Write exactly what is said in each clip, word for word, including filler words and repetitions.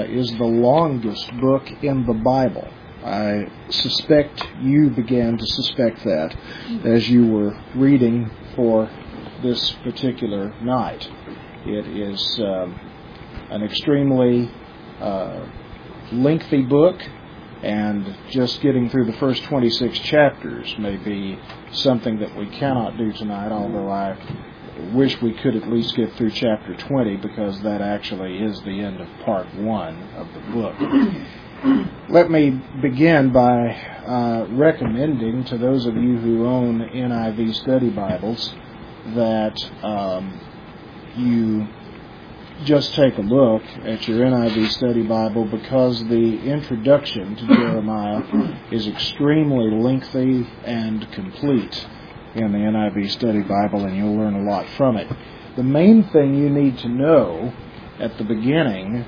is the longest book in the Bible. I suspect you began to suspect that as you were reading for this particular night. It is um, an extremely uh, lengthy book, and just getting through the first twenty-six chapters may be something that we cannot do tonight, although I wish we could at least get through chapter twenty, because that actually is the end of part one of the book. Let me begin by uh, recommending to those of you who own N I V study Bibles that um, you just take a look at your N I V study Bible, because the introduction to Jeremiah is extremely lengthy and complete in the N I V study Bible, and you'll learn a lot from it. The main thing you need to know at the beginning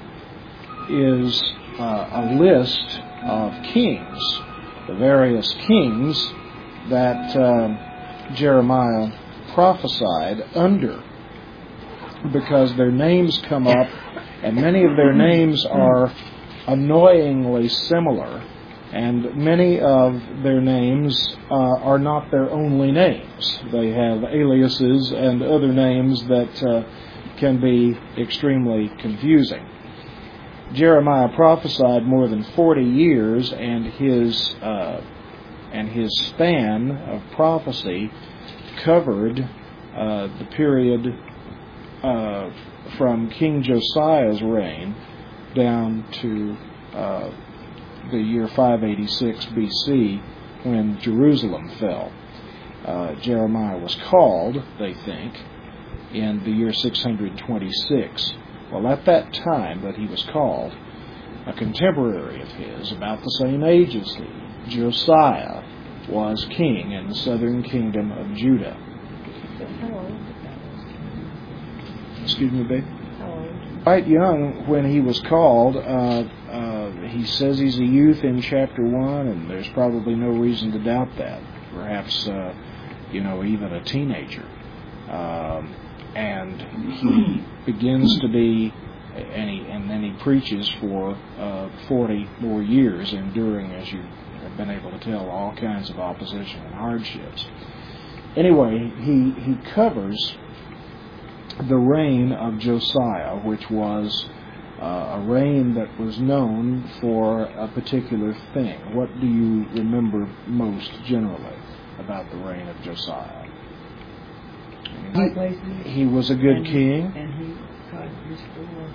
is uh, a list of kings, the various kings that uh, Jeremiah prophesied under, because their names come up, and many of their names are annoyingly similar, and many of their names uh, are not their only names. They have aliases and other names that uh, can be extremely confusing. Jeremiah prophesied more than forty years, and his uh, and his span of prophecy covered uh, the period Uh, from King Josiah's reign down to uh, the year five eighty-six B C, when Jerusalem fell. Uh, Jeremiah was called, they think, in the year six hundred twenty-six. Well, at that time that he was called, a contemporary of his, about the same age as he, Josiah, was king in the southern kingdom of Judah. Excuse me, babe? Quite young when he was called. Uh, uh, he says he's a youth in chapter one, and there's probably no reason to doubt that. Perhaps, uh, you know, even a teenager. Um, and he begins to be, and, he, and then he preaches for uh, forty more years, enduring, as you have been able to tell, all kinds of opposition and hardships. Anyway, he, he covers the reign of Josiah, which was uh, a reign that was known for a particular thing. What do you remember most generally about the reign of Josiah? He, he was a good and, king. And he tried to restore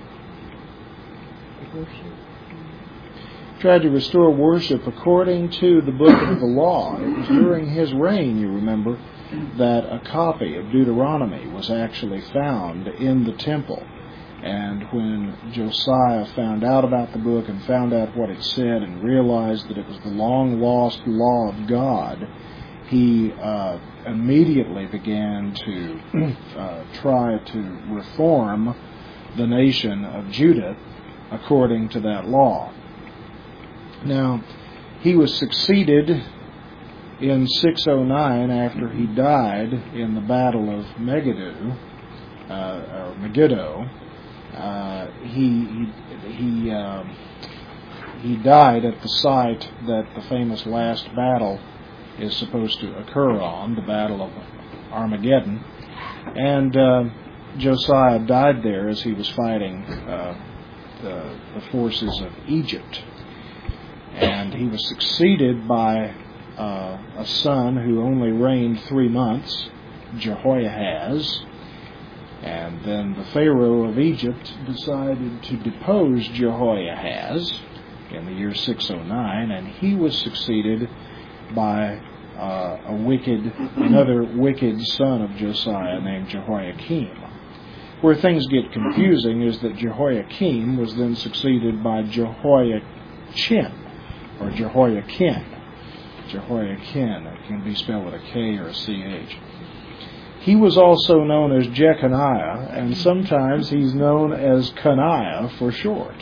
worship. Tried to restore worship according to the book of the law. It was during his reign, you remember, that a copy of Deuteronomy was actually found in the temple. And when Josiah found out about the book and found out what it said and realized that it was the long-lost law of God, he uh, immediately began to uh, try to reform the nation of Judah according to that law. Now, he was succeeded in six oh nine, after he died in the Battle of Megiddo, uh, or Megiddo. Uh, he he he, uh, he died at the site that the famous last battle is supposed to occur on, the Battle of Armageddon, and uh, Josiah died there as he was fighting uh, the, the forces of Egypt, and he was succeeded by Uh, a son who only reigned three months, Jehoahaz, and then the Pharaoh of Egypt decided to depose Jehoahaz in the year six oh nine, and he was succeeded by uh, a wicked, another wicked son of Josiah named Jehoiakim. Where things get confusing is that Jehoiakim was then succeeded by Jehoiachin, or Jehoiakim. Jehoiakim, it can be spelled with a K or a C H. He was also known as Jeconiah, and sometimes he's known as Coniah for short.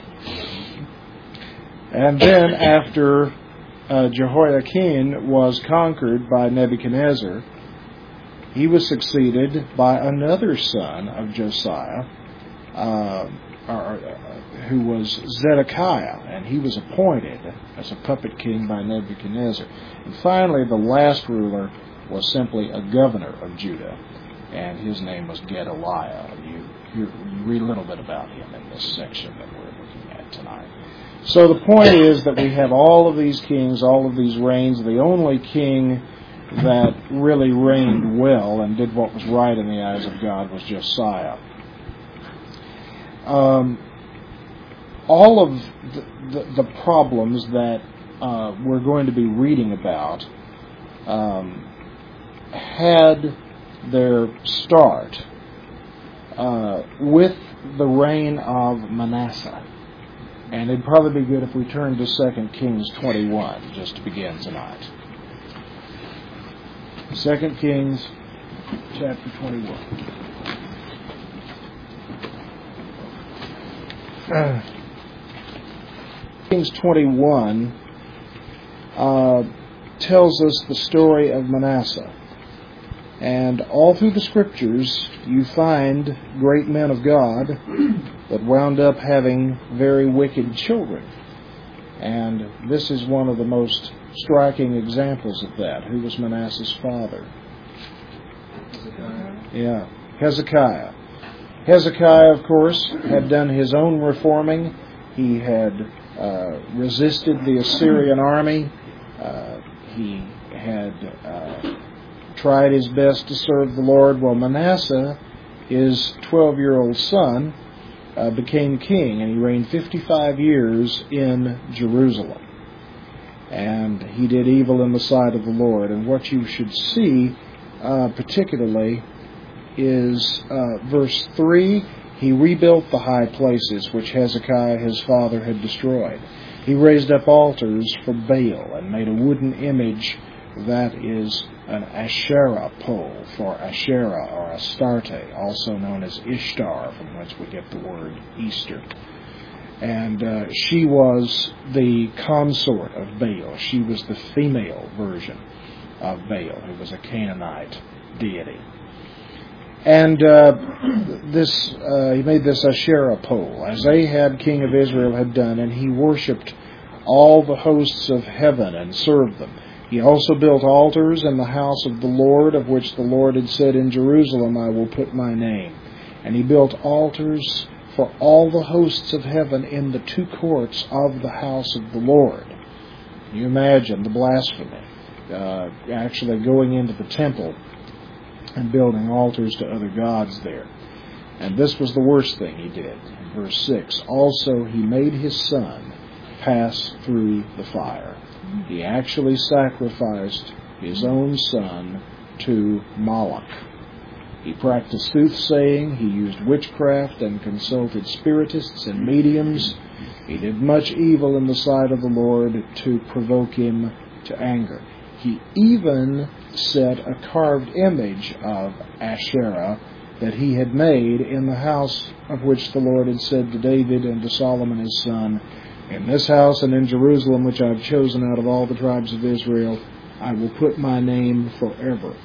And then after uh, Jehoiakim was conquered by Nebuchadnezzar, he was succeeded by another son of Josiah, uh, or, who was Zedekiah, and he was appointed as a puppet king by Nebuchadnezzar. And finally, the last ruler was simply a governor of Judah, and his name was Gedaliah. You, you, you read a little bit about him in this section that we're looking at tonight. So the point is that we have all of these kings, all of these reigns. The only king that really reigned well and did what was right in the eyes of God was Josiah. Um, all of the, the, the problems that uh, we're going to be reading about um, had their start uh, with the reign of Manasseh. And it'd probably be good if we turned to Second Kings twenty-one just to begin tonight. Second Kings chapter twenty-one. Uh, Kings twenty-one uh, tells us the story of Manasseh. And all through the Scriptures, you find great men of God that wound up having very wicked children. And this is one of the most striking examples of that. Who was Manasseh's father? Hezekiah. Yeah, Hezekiah. Hezekiah, of course, had done his own reforming. He had uh, resisted the Assyrian army. Uh, he had uh, tried his best to serve the Lord. Well, Manasseh, his twelve-year-old son, uh, became king, and he reigned fifty-five years in Jerusalem. And he did evil in the sight of the Lord. And what you should see uh, particularly is uh, verse three. He rebuilt the high places which Hezekiah his father had destroyed. He raised up altars for Baal and made a wooden image that is an Asherah pole for Asherah or Astarte, also known as Ishtar, from which we get the word Easter. And uh, she was the consort of Baal. She was the female version of Baal, who was a Canaanite deity. And uh, this uh, he made this Asherah pole, as Ahab, king of Israel, had done, and he worshipped all the hosts of heaven and served them. He also built altars in the house of the Lord, of which the Lord had said, in Jerusalem I will put my name. And he built altars for all the hosts of heaven in the two courts of the house of the Lord. You imagine the blasphemy, uh, actually going into the temple and building altars to other gods there. And this was the worst thing he did. In verse six, also he made his son pass through the fire. He actually sacrificed his own son to Moloch. He practiced soothsaying, he used witchcraft and consulted spiritists and mediums. He did much evil in the sight of the Lord to provoke him to anger. He even set a carved image of Asherah that he had made in the house of which the Lord had said to David and to Solomon his son, in this house and in Jerusalem, which I have chosen out of all the tribes of Israel, I will put my name forever.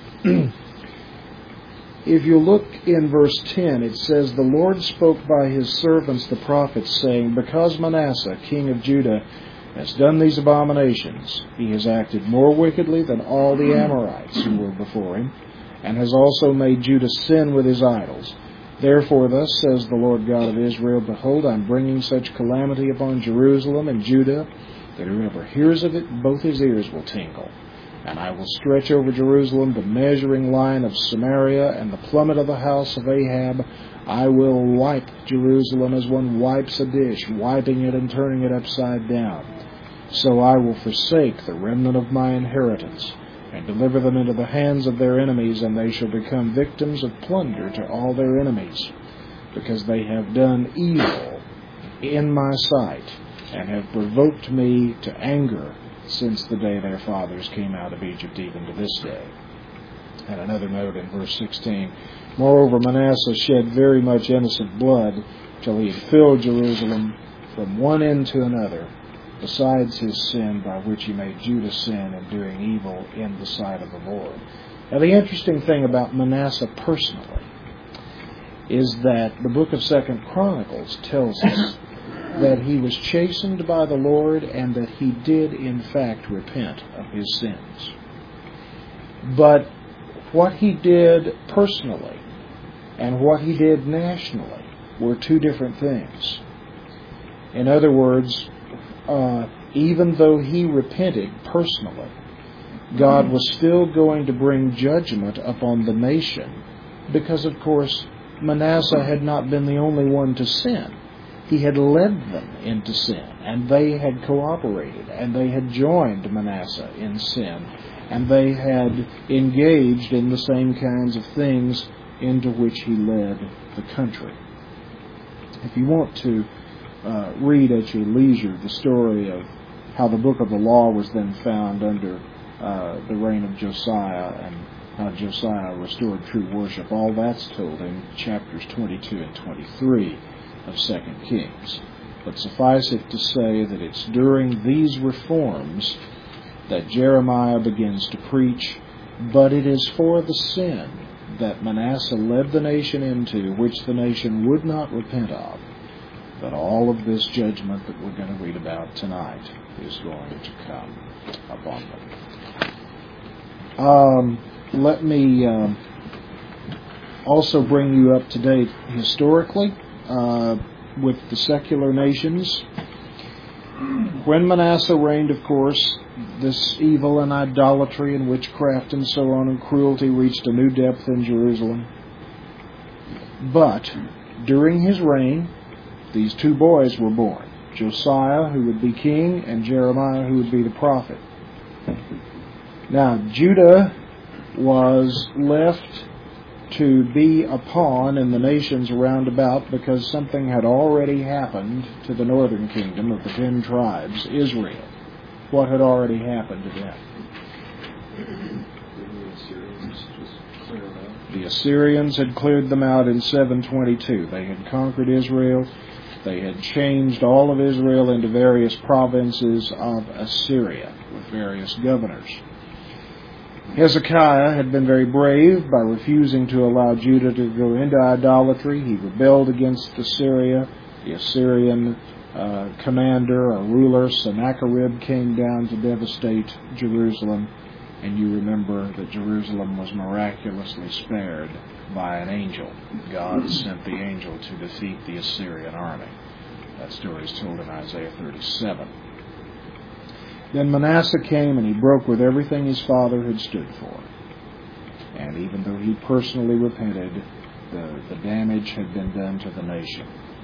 If you look in verse ten, it says, the Lord spoke by his servants the prophets, saying, because Manasseh, king of Judah, has done these abominations, he has acted more wickedly than all the Amorites who were before him, and has also made Judah sin with his idols. Therefore thus says the Lord God of Israel, behold, I am bringing such calamity upon Jerusalem and Judah, that whoever hears of it, both his ears will tingle. And I will stretch over Jerusalem the measuring line of Samaria, and the plummet of the house of Ahab. I will wipe Jerusalem as one wipes a dish, wiping it and turning it upside down. So I will forsake the remnant of my inheritance, and deliver them into the hands of their enemies, and they shall become victims of plunder to all their enemies, because they have done evil in my sight, and have provoked me to anger since the day their fathers came out of Egypt, even to this day. And another note in verse sixteen, moreover Manasseh shed very much innocent blood, till he had filled Jerusalem from one end to another, besides his sin by which he made Judah sin in doing evil in the sight of the Lord. Now the interesting thing about Manasseh personally is that the book of Second Chronicles tells us that he was chastened by the Lord and that he did in fact repent of his sins. But what he did personally and what he did nationally were two different things. In other words, uh, even though he repented personally, God was still going to bring judgment upon the nation because, of course, Manasseh had not been the only one to sin. He had led them into sin, and they had cooperated, and they had joined Manasseh in sin, and they had engaged in the same kinds of things into which he led the country. If you want to uh, read at your leisure the story of how the book of the law was then found under uh, the reign of Josiah and how Josiah restored true worship, all that's told in chapters twenty-two and twenty-three of Second Kings. But suffice it to say that it's during these reforms that Jeremiah begins to preach, but it is for the sin that Manasseh led the nation into, which the nation would not repent of, that all of this judgment that we're going to read about tonight is going to come upon them. Um, let me um, also bring you up to date historically uh, with the secular nations. When Manasseh reigned, of course, this evil and idolatry and witchcraft and so on and cruelty reached a new depth in Jerusalem. But during his reign, these two boys were born. Josiah, who would be king, and Jeremiah, who would be the prophet. Now, Judah was left to be a pawn in the nations around about because something had already happened to the northern kingdom of the ten tribes, Israel. What had already happened to them? The Assyrians had cleared them out in seven twenty-two. They had conquered Israel. They had changed all of Israel into various provinces of Assyria with various governors. Hezekiah had been very brave by refusing to allow Judah to go into idolatry. He rebelled against Assyria. The Assyrian uh, commander or ruler, Sennacherib, came down to devastate Jerusalem. And you remember that Jerusalem was miraculously spared by an angel. God sent the angel to defeat the Assyrian army. That story is told in Isaiah thirty-seven. Then Manasseh came and he broke with everything his father had stood for. And even though he personally repented, the, the damage had been done to the nation.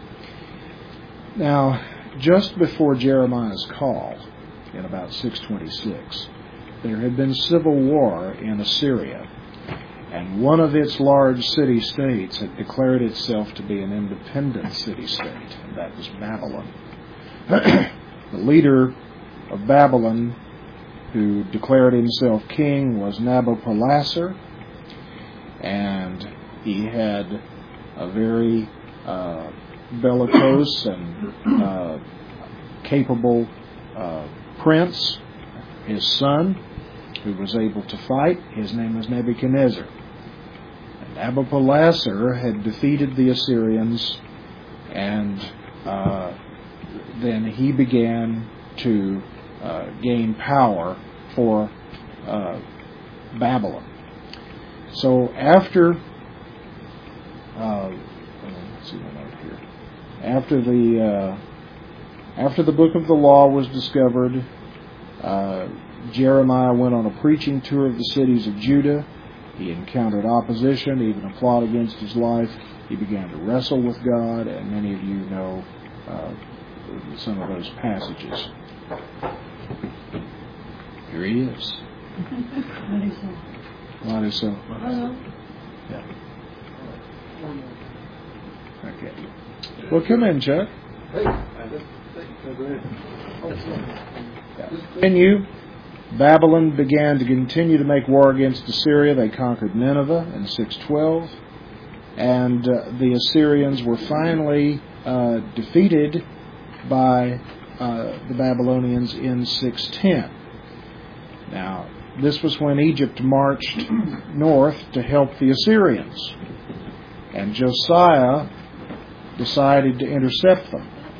Now, just before Jeremiah's call, in about six twenty-six, there had been civil war in Assyria, and one of its large city-states had declared itself to be an independent city-state, and that was Babylon. The leader of Babylon, who declared himself king, was Nabopolassar, and he had a very uh, bellicose and uh, capable uh, prince, his son, who was able to fight. His name was Nebuchadnezzar. And Nabopolassar had defeated the Assyrians, and uh, then he began to uh, gain power for uh, Babylon. So after, uh, let's see my note here. After the uh, after the book of the law was discovered, uh, Jeremiah went on a preaching tour of the cities of Judah. He encountered opposition, even a plot against his life. He began to wrestle with God, and many of you know uh, some of those passages. Here he is. What is so? Yeah. Okay. Well, come in, Chuck. Hey, I just think, go ahead. In you, Babylon began to continue to make war against Assyria. They conquered Nineveh in six twelve, and uh, the Assyrians were finally uh, defeated by uh, the Babylonians in six ten. Now, this was when Egypt marched north to help the Assyrians, and Josiah decided to intercept them.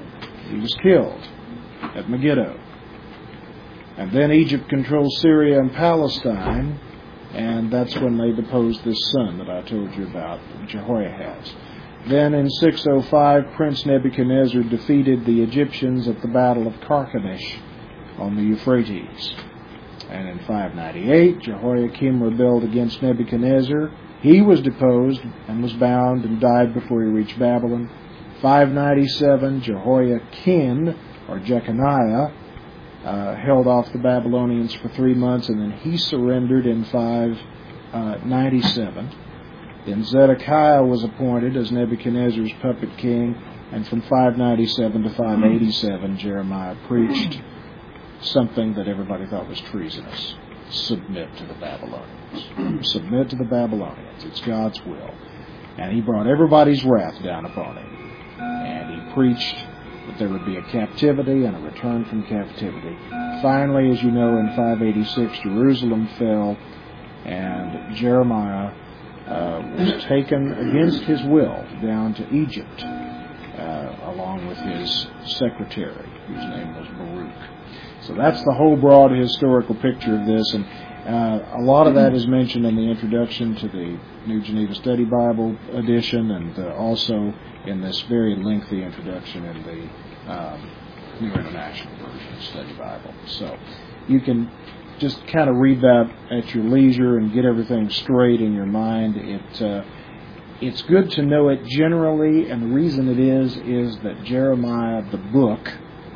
He was killed at Megiddo. And then Egypt controlled Syria and Palestine, and that's when they deposed this son that I told you about, Jehoiahaz. Then in six oh five, Prince Nebuchadnezzar defeated the Egyptians at the Battle of Carchemish on the Euphrates. And in five ninety-eight, Jehoiakim rebelled against Nebuchadnezzar. He was deposed and was bound and died before he reached Babylon. five ninety-seven, Jehoiakim, or Jeconiah, uh, held off the Babylonians for three months, and then he surrendered in five ninety-seven. Then Zedekiah was appointed as Nebuchadnezzar's puppet king, and from five ninety-seven to five eighty-seven, Jeremiah preached something that everybody thought was treasonous. Submit to the Babylonians. Submit to the Babylonians. It's God's will. And he brought everybody's wrath down upon him. And he preached that there would be a captivity and a return from captivity. Finally, as you know, in five eighty-six, Jerusalem fell, and Jeremiah uh, was taken against his will down to Egypt, uh, along with his secretary, whose name was Baruch. So that's the whole broad historical picture of this, and uh, a lot of that is mentioned in the introduction to the New Geneva Study Bible edition, and uh, also in this very lengthy introduction in the um, New International Version Study Bible. So you can just kind of read that at your leisure and get everything straight in your mind. It uh, it's good to know it generally, and the reason it is is that Jeremiah, the book,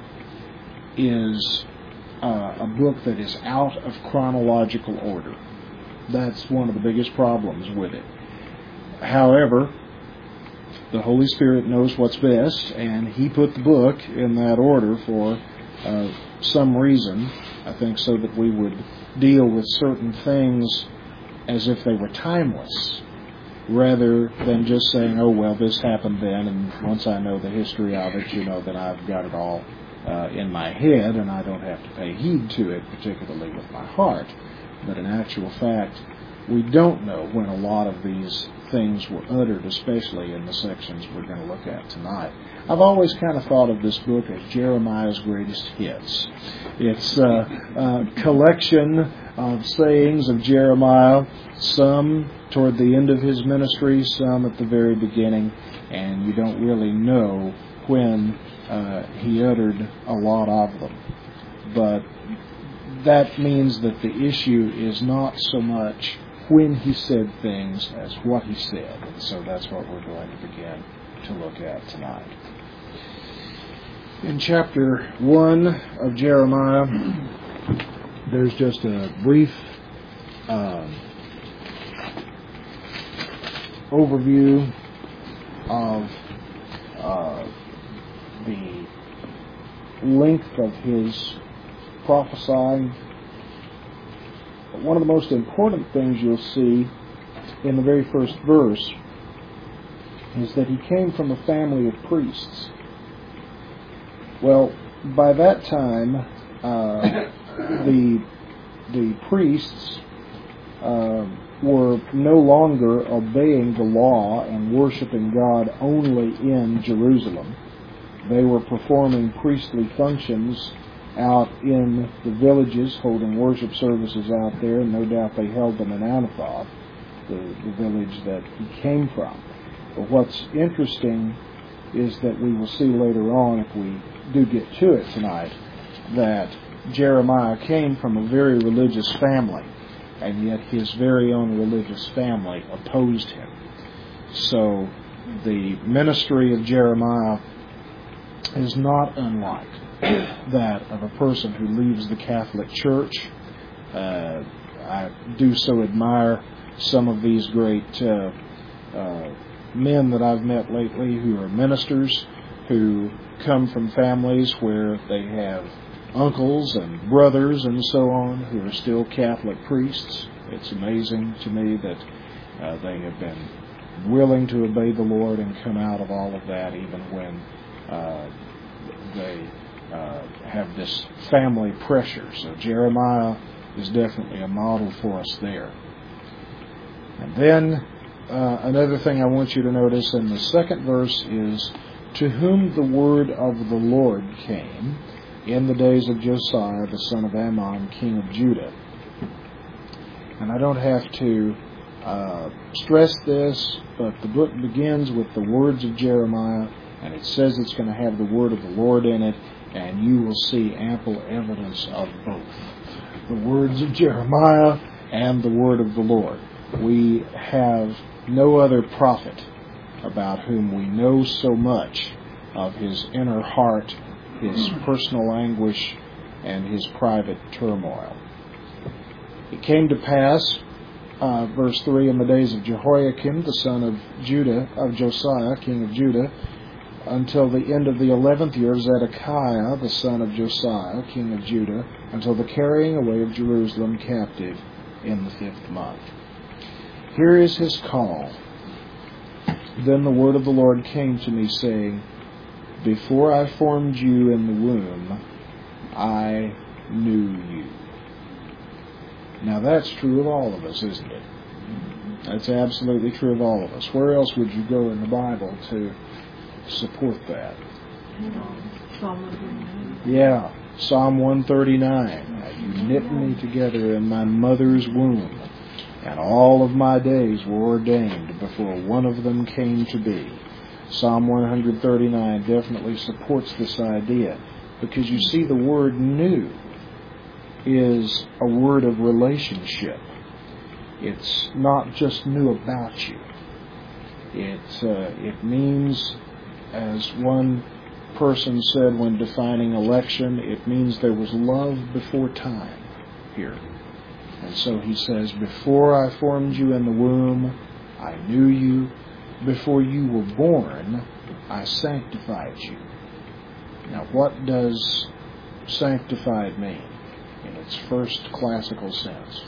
is Uh, a book that is out of chronological order. That's one of the biggest problems with it. However, the Holy Spirit knows what's best, and He put the book in that order for uh, some reason, I think, so that we would deal with certain things as if they were timeless, rather than just saying, oh, well, this happened then, and once I know the history of it, you know, that I've got it all Uh, in my head, and I don't have to pay heed to it, particularly with my heart. But in actual fact, we don't know when a lot of these things were uttered, especially in the sections we're going to look at tonight. I've always kind of thought of this book as Jeremiah's greatest hits. It's a, a collection of sayings of Jeremiah, some toward the end of his ministry, some at the very beginning, and you don't really know when Uh, he uttered a lot of them. But that means that the issue is not so much when he said things as what he said. And so that's what we're going to begin to look at tonight. In chapter one of Jeremiah, there's just a brief um, overview of uh, the length of his prophesying. But one of the most important things you'll see in the very first verse is that he came from a family of priests. Well, by that time, uh, the the priests uh, were no longer obeying the law and worshiping God only in Jerusalem. They were performing priestly functions out in the villages, holding worship services out there, and no doubt they held them in Anathoth, the, the village that he came from. But what's interesting is that we will see later on, if we do get to it tonight, that Jeremiah came from a very religious family, and yet his very own religious family opposed him. So the ministry of Jeremiah is not unlike that of a person who leaves the Catholic Church. Uh, I do so admire some of these great uh, uh, men that I've met lately who are ministers, who come from families where they have uncles and brothers and so on who are still Catholic priests. It's amazing to me that uh, they have been willing to obey the Lord and come out of all of that, even when Uh, they uh, have this family pressure. So Jeremiah is definitely a model for us there. And then uh, another thing I want you to notice in the second verse is to whom the word of the Lord came in the days of Josiah, the son of Ammon, king of Judah. And I don't have to uh, stress this, but the book begins with the words of Jeremiah, and it says it's going to have the word of the Lord in it, and you will see ample evidence of both. The words of Jeremiah and the word of the Lord. We have no other prophet about whom we know so much of his inner heart, his personal anguish, and his private turmoil. It came to pass, uh, verse three, in the days of Jehoiakim, the son of Judah, of Josiah, king of Judah, until the end of the eleventh year of Zedekiah, the son of Josiah, king of Judah, until the carrying away of Jerusalem captive in the fifth month. Here is his call. Then the word of the Lord came to me, saying, Before I formed you in the womb, I knew you. Now that's true of all of us, isn't it? That's absolutely true of all of us. Where else would you go in the Bible to support that? Psalm one thirty-nine. Yeah, Psalm one thirty-nine. You knit me together in my mother's womb, and all of my days were ordained before one of them came to be. Psalm one thirty-nine definitely supports this idea, because you see the word knew is a word of relationship. It's not just knew about you. It, uh, it means, as one person said when defining election, it means there was love before time here. And so he says, Before I formed you in the womb, I knew you. Before you were born, I sanctified you. Now, what does sanctified mean in its first classical sense?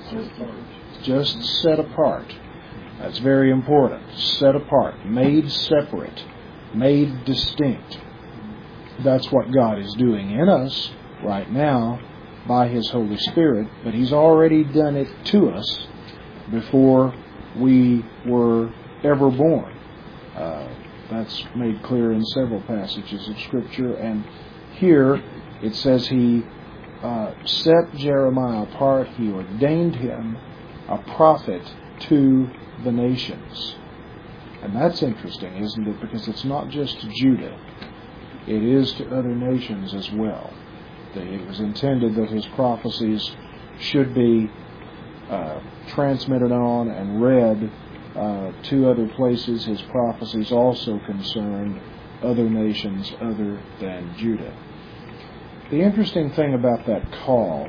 Just set apart. That's very important. Set apart. Made separate. Made distinct. That's what God is doing in us right now by His Holy Spirit, but He's already done it to us before we were ever born. Uh, that's made clear in several passages of Scripture, and here it says He uh, set Jeremiah apart. He ordained him a prophet to the nations. And that's interesting, isn't it? Because it's not just to Judah. It is to other nations as well. It was intended that his prophecies should be uh, transmitted on and read uh, to other places. His prophecies also concerned other nations other than Judah. The interesting thing about that call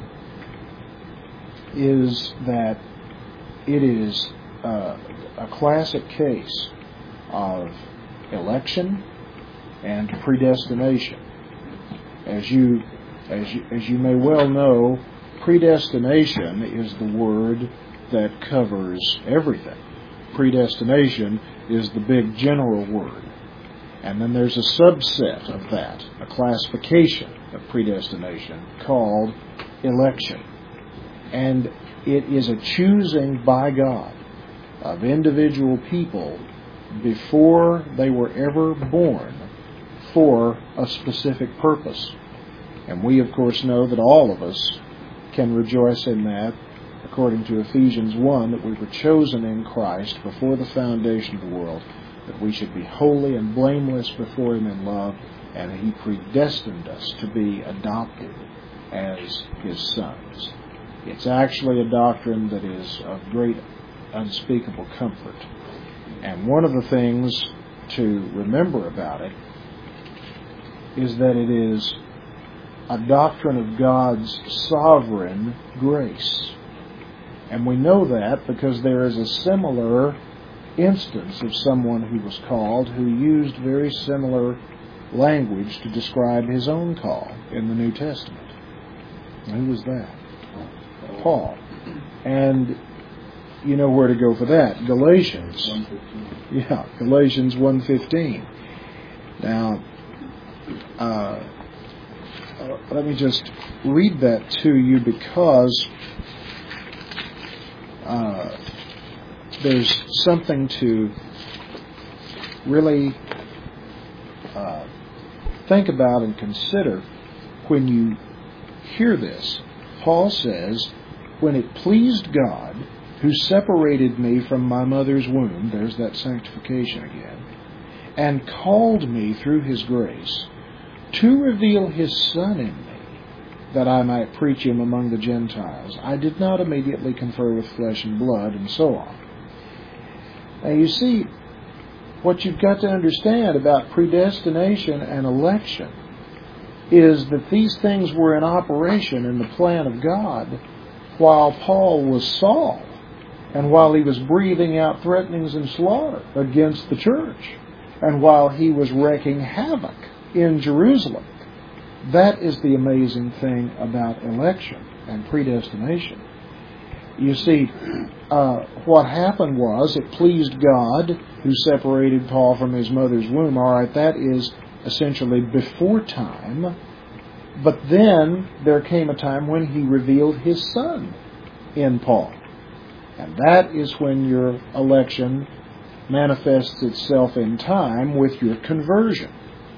is that it is uh, a classic case of election and predestination. As you, as you, as you may well know, predestination is the word that covers everything. Predestination is the big general word. And then there's a subset of that, a classification of predestination called election. And it is a choosing by God of individual people before they were ever born for a specific purpose. And we, of course, know that all of us can rejoice in that, according to Ephesians one, that we were chosen in Christ before the foundation of the world, that we should be holy and blameless before Him in love, and He predestined us to be adopted as His sons. It's actually a doctrine that is of great unspeakable comfort. And one of the things to remember about it is that it is a doctrine of God's sovereign grace. And we know that because there is a similar instance of someone who was called who used very similar language to describe his own call in the New Testament. Who was that? Paul. And you know where to go for that. Galatians. Yeah, Galatians one fifteen. Now, uh, uh, let me just read that to you because uh, there's something to really uh, think about and consider when you hear this. Paul says, when it pleased God, who separated me from my mother's womb, there's that sanctification again, and called me through His grace, to reveal His Son in me, that I might preach Him among the Gentiles, I did not immediately confer with flesh and blood, and so on. Now you see, what you've got to understand about predestination and election is that these things were in operation in the plan of God while Paul was Saul, and while he was breathing out threatenings and slaughter against the church, and while he was wreaking havoc in Jerusalem. That is the amazing thing about election and predestination. You see, uh, what happened was it pleased God who separated Paul from his mother's womb. All right, that is essentially before time. But then there came a time when He revealed His Son in Paul. And that is when your election manifests itself in time with your conversion.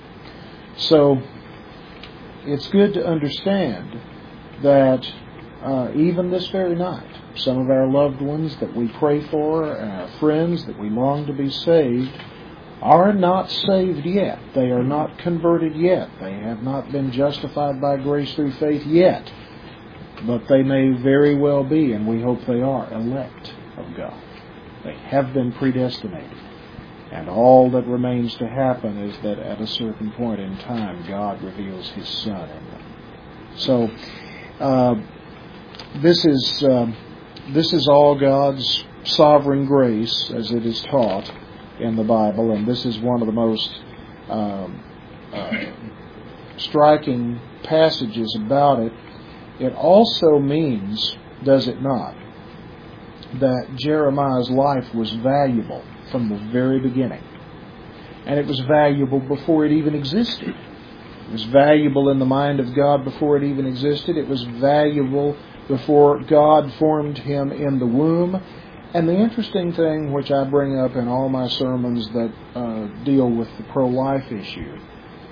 So it's good to understand that uh, even this very night, some of our loved ones that we pray for and our friends that we long to be saved are not saved yet. They are not converted yet. They have not been justified by grace through faith yet. But they may very well be, and we hope they are, elect of God. They have been predestinated. And all that remains to happen is that at a certain point in time, God reveals His Son in them. So, uh, this is uh, this is all God's sovereign grace as it is taught in the Bible, and this is one of the most um, uh, striking passages about it. It also means, does it not, that Jeremiah's life was valuable from the very beginning. And it was valuable before it even existed. It was valuable in the mind of God before it even existed. It was valuable before God formed him in the womb. And the interesting thing, which I bring up in all my sermons that uh, deal with the pro-life issue,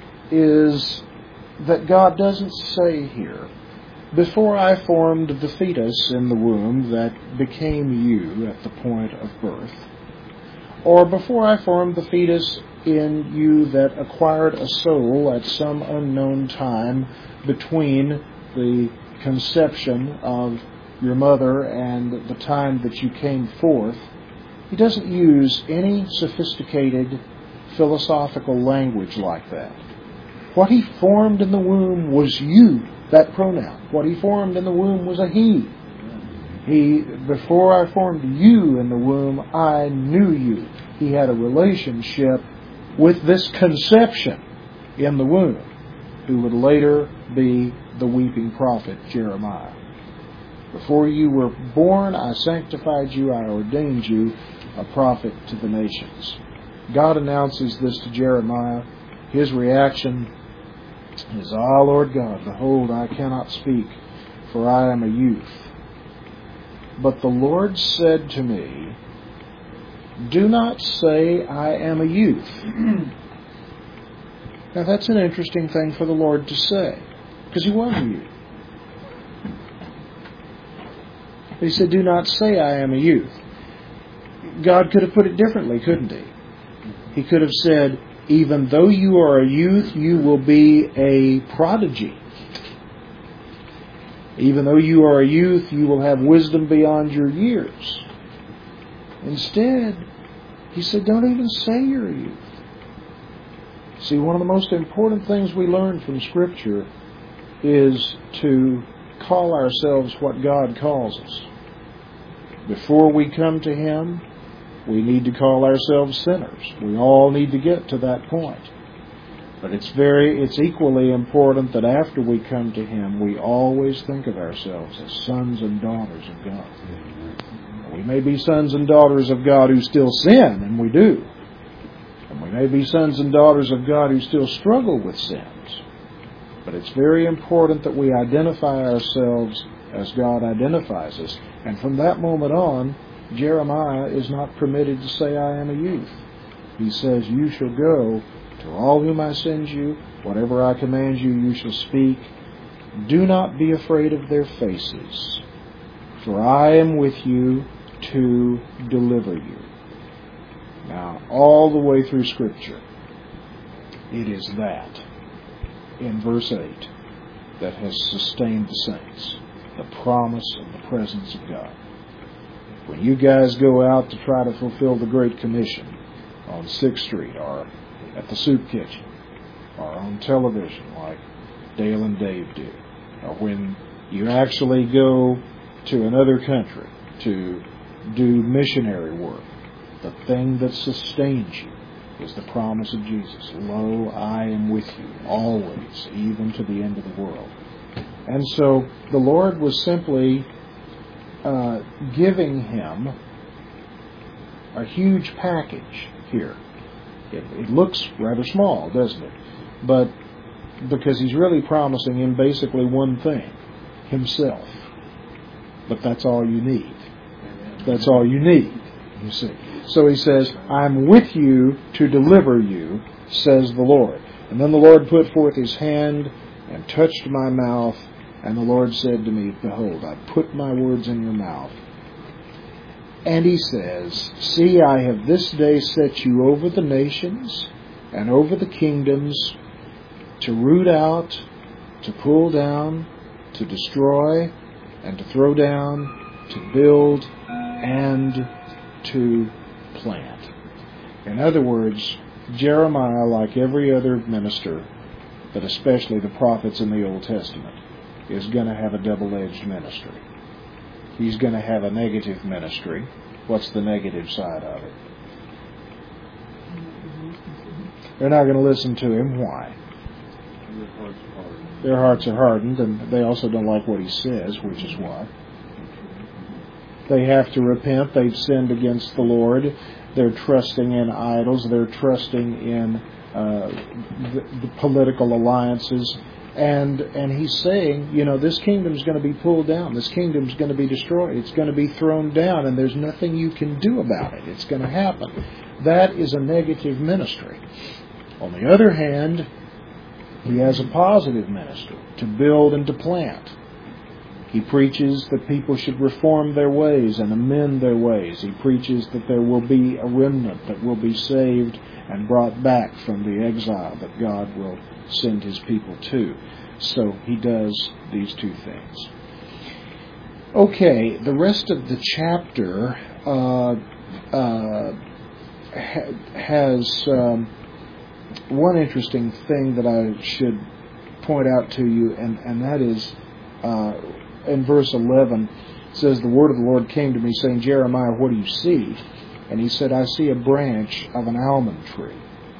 is that God doesn't say here, before I formed the fetus in the womb that became you at the point of birth, or before I formed the fetus in you that acquired a soul at some unknown time between the conception of your mother and the time that you came forth. He doesn't use any sophisticated philosophical language like that. What He formed in the womb was you, that pronoun. What He formed in the womb was a He. He, before I formed you in the womb, I knew you. He had a relationship with this conception in the womb, who would later be the weeping prophet Jeremiah. Before you were born, I sanctified you, I ordained you a prophet to the nations. God announces this to Jeremiah. His reaction is, Ah, Lord God, behold, I cannot speak, for I am a youth. But the Lord said to me, do not say I am a youth. Now that's an interesting thing for the Lord to say, because He was a youth. But He said, do not say I am a youth. God could have put it differently, couldn't He? He could have said, even though you are a youth, you will be a prodigy. Even though you are a youth, you will have wisdom beyond your years. Instead, He said, don't even say you're a youth. See, one of the most important things we learn from Scripture is to call ourselves what God calls us. Before we come to Him, we need to call ourselves sinners. We all need to get to that point. But it's very, it's equally important that after we come to Him, we always think of ourselves as sons and daughters of God. We may be sons and daughters of God who still sin, and we do. And we may be sons and daughters of God who still struggle with sins. But it's very important that we identify ourselves as God identifies us. And from that moment on, Jeremiah is not permitted to say, I am a youth. He says, you shall go To all whom I send you, whatever I command you, you shall speak. Do not be afraid of their faces, for I am with you to deliver you. Now, all the way through Scripture, it is that, in verse eight, that has sustained the saints. The promise of the presence of God. When you guys go out to try to fulfill the Great Commission on sixth Street or at the soup kitchen or on television like Dale and Dave do, or when you actually go to another country to do missionary work, the thing that sustains you is the promise of Jesus. Lo, I am with you always, even to the end of the world. And so the Lord was simply uh, giving him a huge package here. It, it looks rather small, doesn't it? But because he's really promising him basically one thing, himself. But that's all you need. That's all you need, you see. So he says, I'm with you to deliver you, says the Lord. And then the Lord put forth his hand and touched my mouth, and the Lord said to me, Behold, I put my words in your mouth. And he says, See, I have this day set you over the nations and over the kingdoms, to root out, to pull down, to destroy, and to throw down, to build, and to plant. In other words, Jeremiah, like every other minister, but especially the prophets in the Old Testament, is going to have a double-edged ministry. He's going to have a negative ministry. What's the negative side of it? They're not going to listen to him. Why? Their hearts are hardened, and they also don't like what he says, which is why. They have to repent. They've sinned against the Lord. They're trusting in idols. They're trusting in uh, the, the political alliances. And and he's saying, you know, this kingdom's going to be pulled down. This kingdom's going to be destroyed. It's going to be thrown down, and there's nothing you can do about it. It's going to happen. That is a negative ministry. On the other hand, he has a positive ministry, to build and to plant. He preaches that people should reform their ways and amend their ways. He preaches that there will be a remnant that will be saved and brought back from the exile that God will send his people to. So he does these two things. Okay, the rest of the chapter uh, uh, ha- has um, one interesting thing that I should point out to you, and, and that is uh, in verse eleven, it says, The word of the Lord came to me, saying, Jeremiah, what do you see? And he said, I see a branch of an almond tree.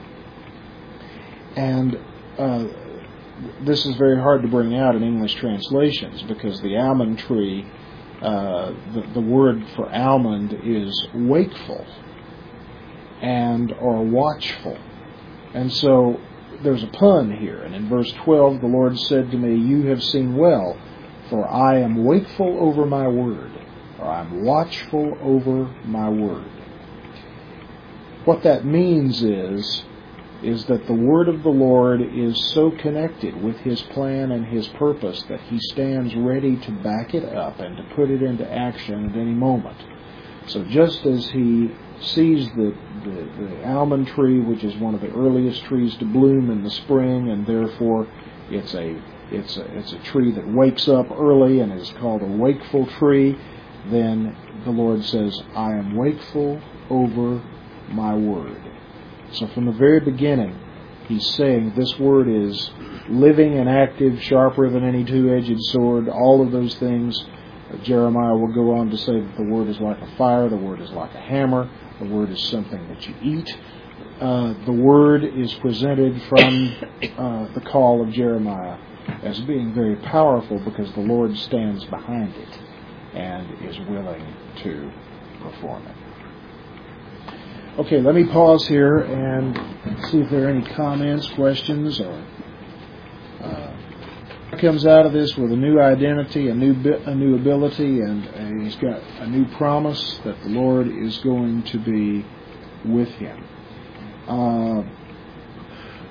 And uh, this is very hard to bring out in English translations, because the almond tree, uh, the, the word for almond is wakeful and or watchful. And so there's a pun here. And in verse twelve, the Lord said to me, You have seen well, for I am wakeful over my word, or I'm watchful over my word. What that means is, is that the word of the Lord is so connected with his plan and his purpose that he stands ready to back it up and to put it into action at any moment. So just as he sees the, the, the almond tree, which is one of the earliest trees to bloom in the spring, and therefore it's a it's a, it's a tree that wakes up early and is called a wakeful tree, then the Lord says, I am wakeful over my word. So from the very beginning, he's saying this word is living and active, sharper than any two-edged sword, all of those things. Jeremiah will go on to say that the word is like a fire, the word is like a hammer, the word is something that you eat. Uh, the word is presented from uh, the call of Jeremiah as being very powerful because the Lord stands behind it and is willing to perform it. Okay, let me pause here and see if there are any comments, questions, or uh, comes out of this with a new identity, a new a new ability, and, and he's got a new promise that the Lord is going to be with him. Uh,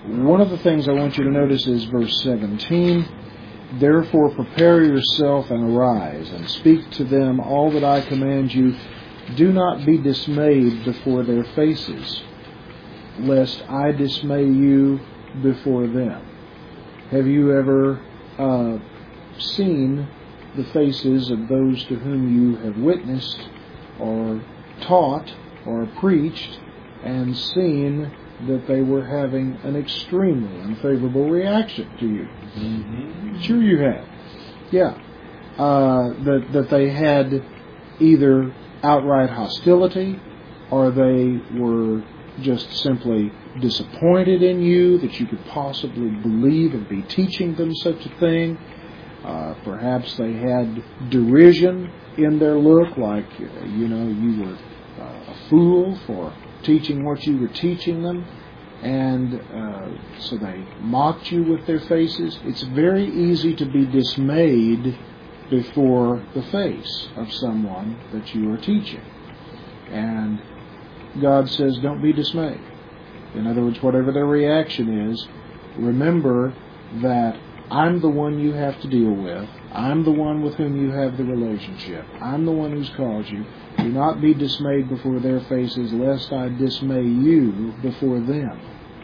one of the things I want you to notice is verse seventeen. Therefore prepare yourself and arise, and speak to them all that I command you. Do not be dismayed before their faces, lest I dismay you before them. Have you ever uh, seen the faces of those to whom you have witnessed or taught or preached and seen that they were having an extremely unfavorable reaction to you? Mm-hmm. Sure you have. Yeah. Uh, that, that they had either outright hostility, or they were just simply disappointed in you that you could possibly believe and be teaching them such a thing. Uh, perhaps they had derision in their look, like, you know, you were uh, a fool for teaching what you were teaching them, and uh, so they mocked you with their faces. It's very easy to be dismayed before the face of someone that you are teaching. And God says, don't be dismayed. In other words, whatever their reaction is, remember that I'm the one you have to deal with. I'm the one with whom you have the relationship. I'm the one who's called you. Do not be dismayed before their faces, lest I dismay you before them.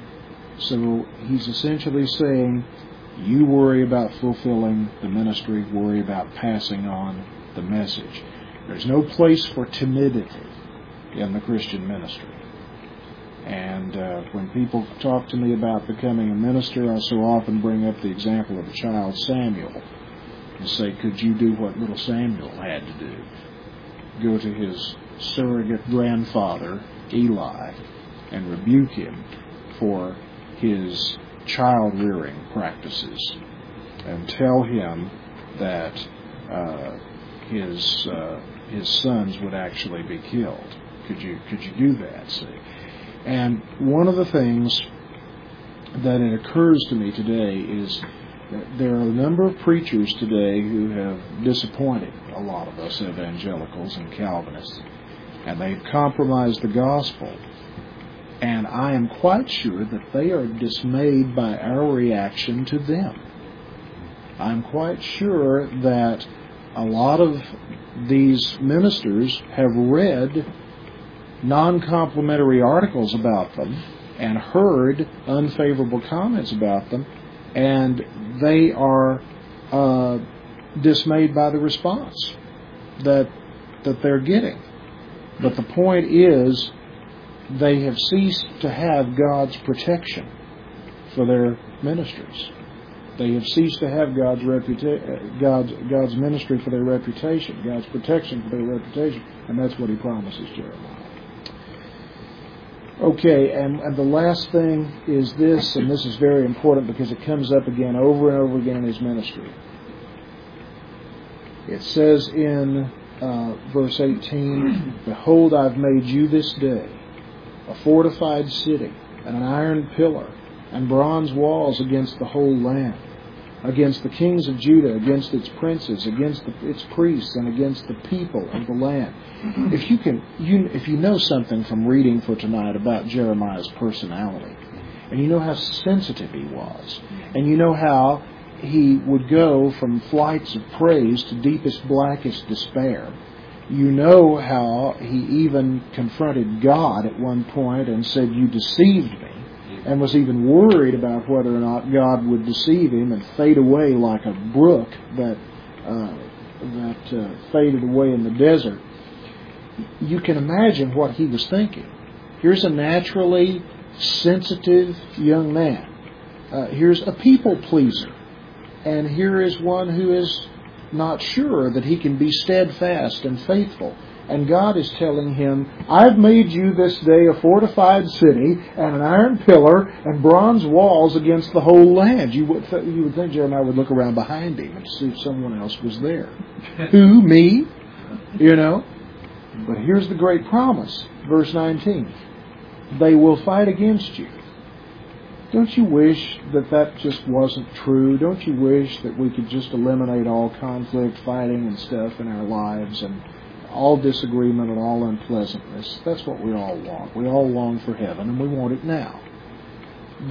So he's essentially saying, you worry about fulfilling the ministry, worry about passing on the message. There's no place for timidity in the Christian ministry. And uh, when people talk to me about becoming a minister, I so often bring up the example of the child Samuel and say, could you do what little Samuel had to do? Go to his surrogate grandfather, Eli, and rebuke him for his child-rearing practices, and tell him that uh, his uh, his sons would actually be killed. Could you could you do that? See, and one of the things that it occurs to me today is that there are a number of preachers today who have disappointed a lot of us evangelicals and Calvinists, and they've compromised the gospel. And I am quite sure that they are dismayed by our reaction to them. I'm quite sure that a lot of these ministers have read non-complimentary articles about them and heard unfavorable comments about them, and they are uh, dismayed by the response that that they're getting. But the point is, they have ceased to have God's protection for their ministries. They have ceased to have God's reputa- God's God's ministry for their reputation, God's protection for their reputation, and that's what He promises Jeremiah. Okay, and, and the last thing is this, and this is very important because it comes up again over and over again in His ministry. It says in uh, verse eighteen, "Behold, I've made you this day a fortified city, and an iron pillar, and bronze walls against the whole land, against the kings of Judah, against its princes, against the, its priests, and against the people of the land." If you can, you, if you know something from reading for tonight about Jeremiah's personality, and you know how sensitive he was, and you know how he would go from flights of praise to deepest, blackest despair, you know how he even confronted God at one point and said, "You deceived me," and was even worried about whether or not God would deceive him and fade away like a brook that uh, that uh, faded away in the desert. You can imagine what he was thinking. Here's a naturally sensitive young man. Uh, here's a people pleaser. And here is one who is not sure that he can be steadfast and faithful. And God is telling him, "I've made you this day a fortified city and an iron pillar and bronze walls against the whole land." You would, th- you would think Jeremiah would look around behind him and see if someone else was there. Who? Me? You know? But here's the great promise. Verse nineteen. "They will fight against you." Don't you wish that that just wasn't true? Don't you wish that we could just eliminate all conflict, fighting and stuff in our lives, and all disagreement and all unpleasantness? That's what we all want. We all long for heaven, and we want it now. But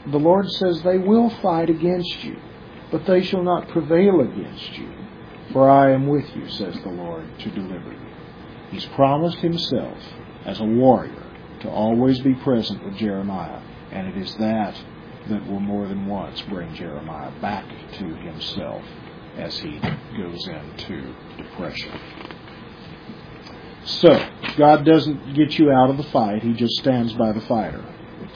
the Lord says they will fight against you, but they shall not prevail against you. For I am with you, says the Lord, to deliver you. He's promised himself as a warrior to always be present with Jeremiah. And it is that that will more than once bring Jeremiah back to himself as he goes into depression. So, God doesn't get you out of the fight. He just stands by the fighter.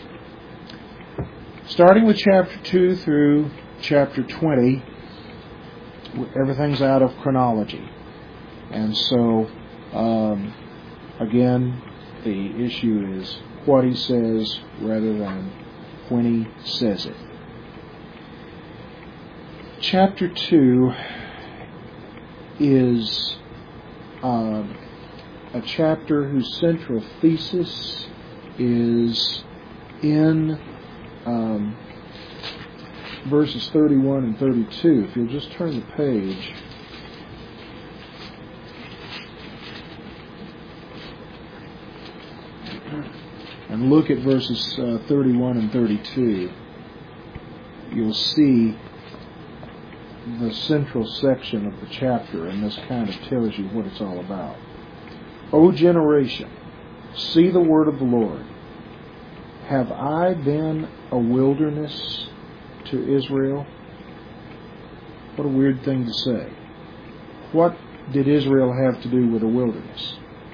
Starting with chapter two through chapter twenty, everything's out of chronology. And so, um, again, the issue is what he says rather than when he says it. Chapter two is uh, a chapter whose central thesis is in um, verses thirty-one and thirty-two. If you'll just turn the page. And look at verses uh, thirty-one and thirty-two. You'll see the central section of the chapter, and this kind of tells you what it's all about. O generation, see the word of the Lord. Have I been a wilderness to Israel? What a weird thing to say. What did Israel have to do with a wilderness?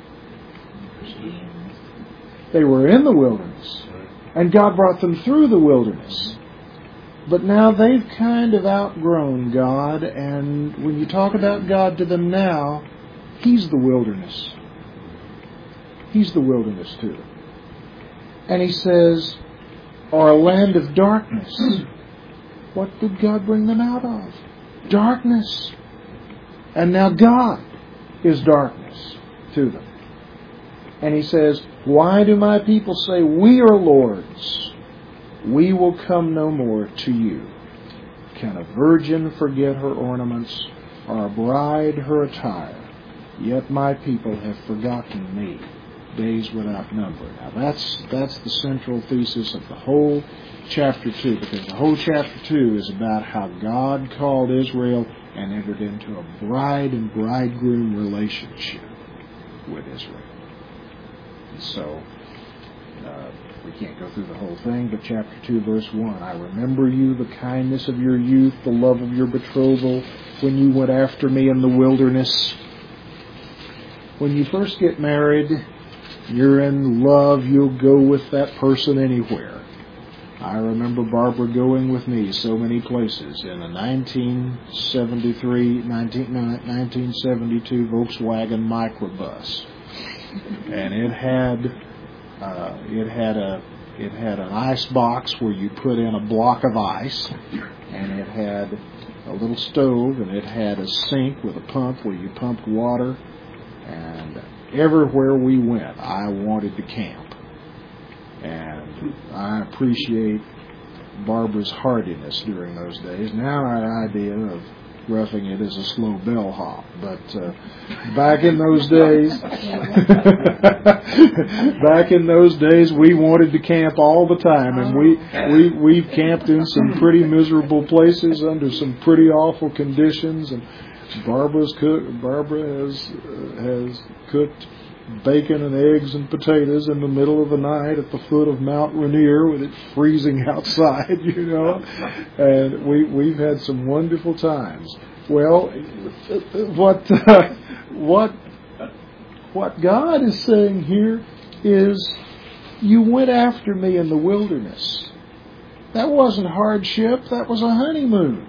They were in the wilderness, and God brought them through the wilderness. But now they've kind of outgrown God, and when you talk about God to them now, He's the wilderness. He's the wilderness to them. And He says, or a land of darkness. What did God bring them out of? Darkness. And now God is darkness to them. And He says, why do my people say, we are lords? We will come no more to you. Can a virgin forget her ornaments, or a bride her attire? Yet my people have forgotten me, days without number. Now that's that's the central thesis of the whole chapter two, because the whole chapter two is about how God called Israel and entered into a bride and bridegroom relationship with Israel. And so, uh, we can't go through the whole thing, but chapter two, verse one, I remember you, the kindness of your youth, the love of your betrothal, when you went after me in the wilderness. When you first get married, you're in love, you'll go with that person anywhere. I remember Barbara going with me so many places in a nineteen seventy-three, nineteen seventy-two Volkswagen microbus. And it had uh, it had a it had an ice box where you put in a block of ice, and it had a little stove, and it had a sink with a pump where you pumped water. And everywhere we went, I wanted to camp. And I appreciate Barbara's hardiness during those days. Now our idea of roughing it is a slow bellhop. But uh, back in those days, back in those days, we wanted to camp all the time. And we, we, we've camped in some pretty miserable places under some pretty awful conditions. And Barbara's cook, Barbara has uh, has cooked bacon and eggs and potatoes in the middle of the night at the foot of Mount Rainier with it freezing outside, you know. And we we've had some wonderful times. Well, what uh, what what God is saying here is, you went after me in the wilderness. That wasn't hardship. That was a honeymoon.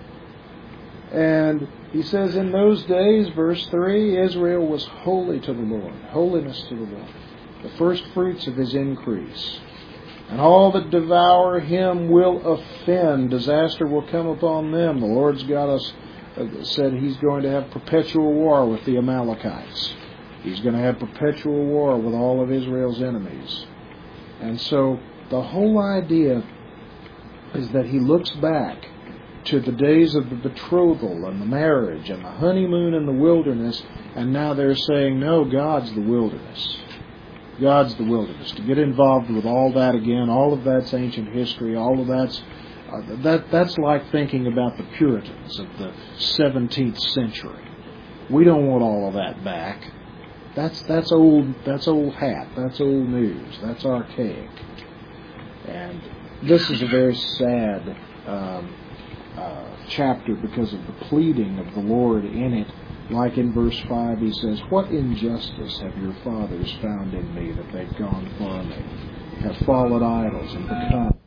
And He says, in those days, verse three, Israel was holy to the Lord, holiness to the Lord, the first fruits of His increase. And all that devour Him will offend. Disaster will come upon them. The Lord's got us, uh, said He's going to have perpetual war with the Amalekites. He's going to have perpetual war with all of Israel's enemies. And so the whole idea is that He looks back to the days of the betrothal and the marriage and the honeymoon in the wilderness, and now they're saying, no, God's the wilderness. God's the wilderness. To get involved with all that again, all of that's ancient history, all of that's uh, that that's like thinking about the Puritans of the seventeenth century. We don't want all of that back. That's that's old. That's old hat. That's old news. That's archaic. And this is a very sad um, uh, chapter because of the pleading of the Lord in it. Like in verse five, he says, "What injustice have your fathers found in me that they've gone from me, have followed idols and become."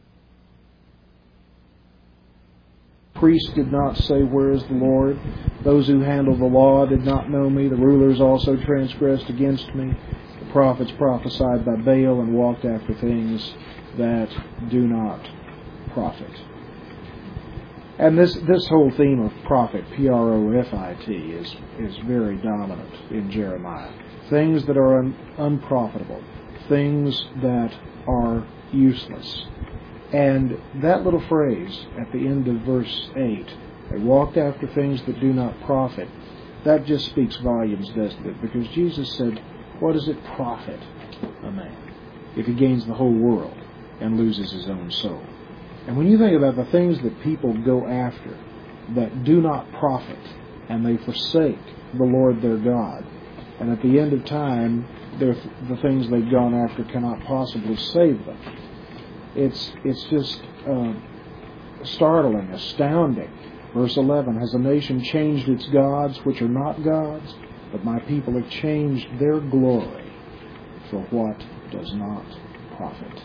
Priests did not say, "Where is the Lord?" Those who handle the law did not know me. The rulers also transgressed against me. The prophets prophesied by Baal and walked after things that do not profit. And this, this whole theme of profit, P R O F I T, is, is very dominant in Jeremiah. Things that are un, unprofitable. Things that are useless. And that little phrase at the end of verse eight, they walked after things that do not profit, that just speaks volumes, doesn't it? Because Jesus said, what does it profit a man if he gains the whole world and loses his own soul? And when you think about the things that people go after that do not profit, and they forsake the Lord their God, and at the end of time, the things they've gone after cannot possibly save them, it's it's just uh, startling, astounding. Verse eleven, "Has a nation changed its gods, which are not gods? But my people have changed their glory for what does not profit."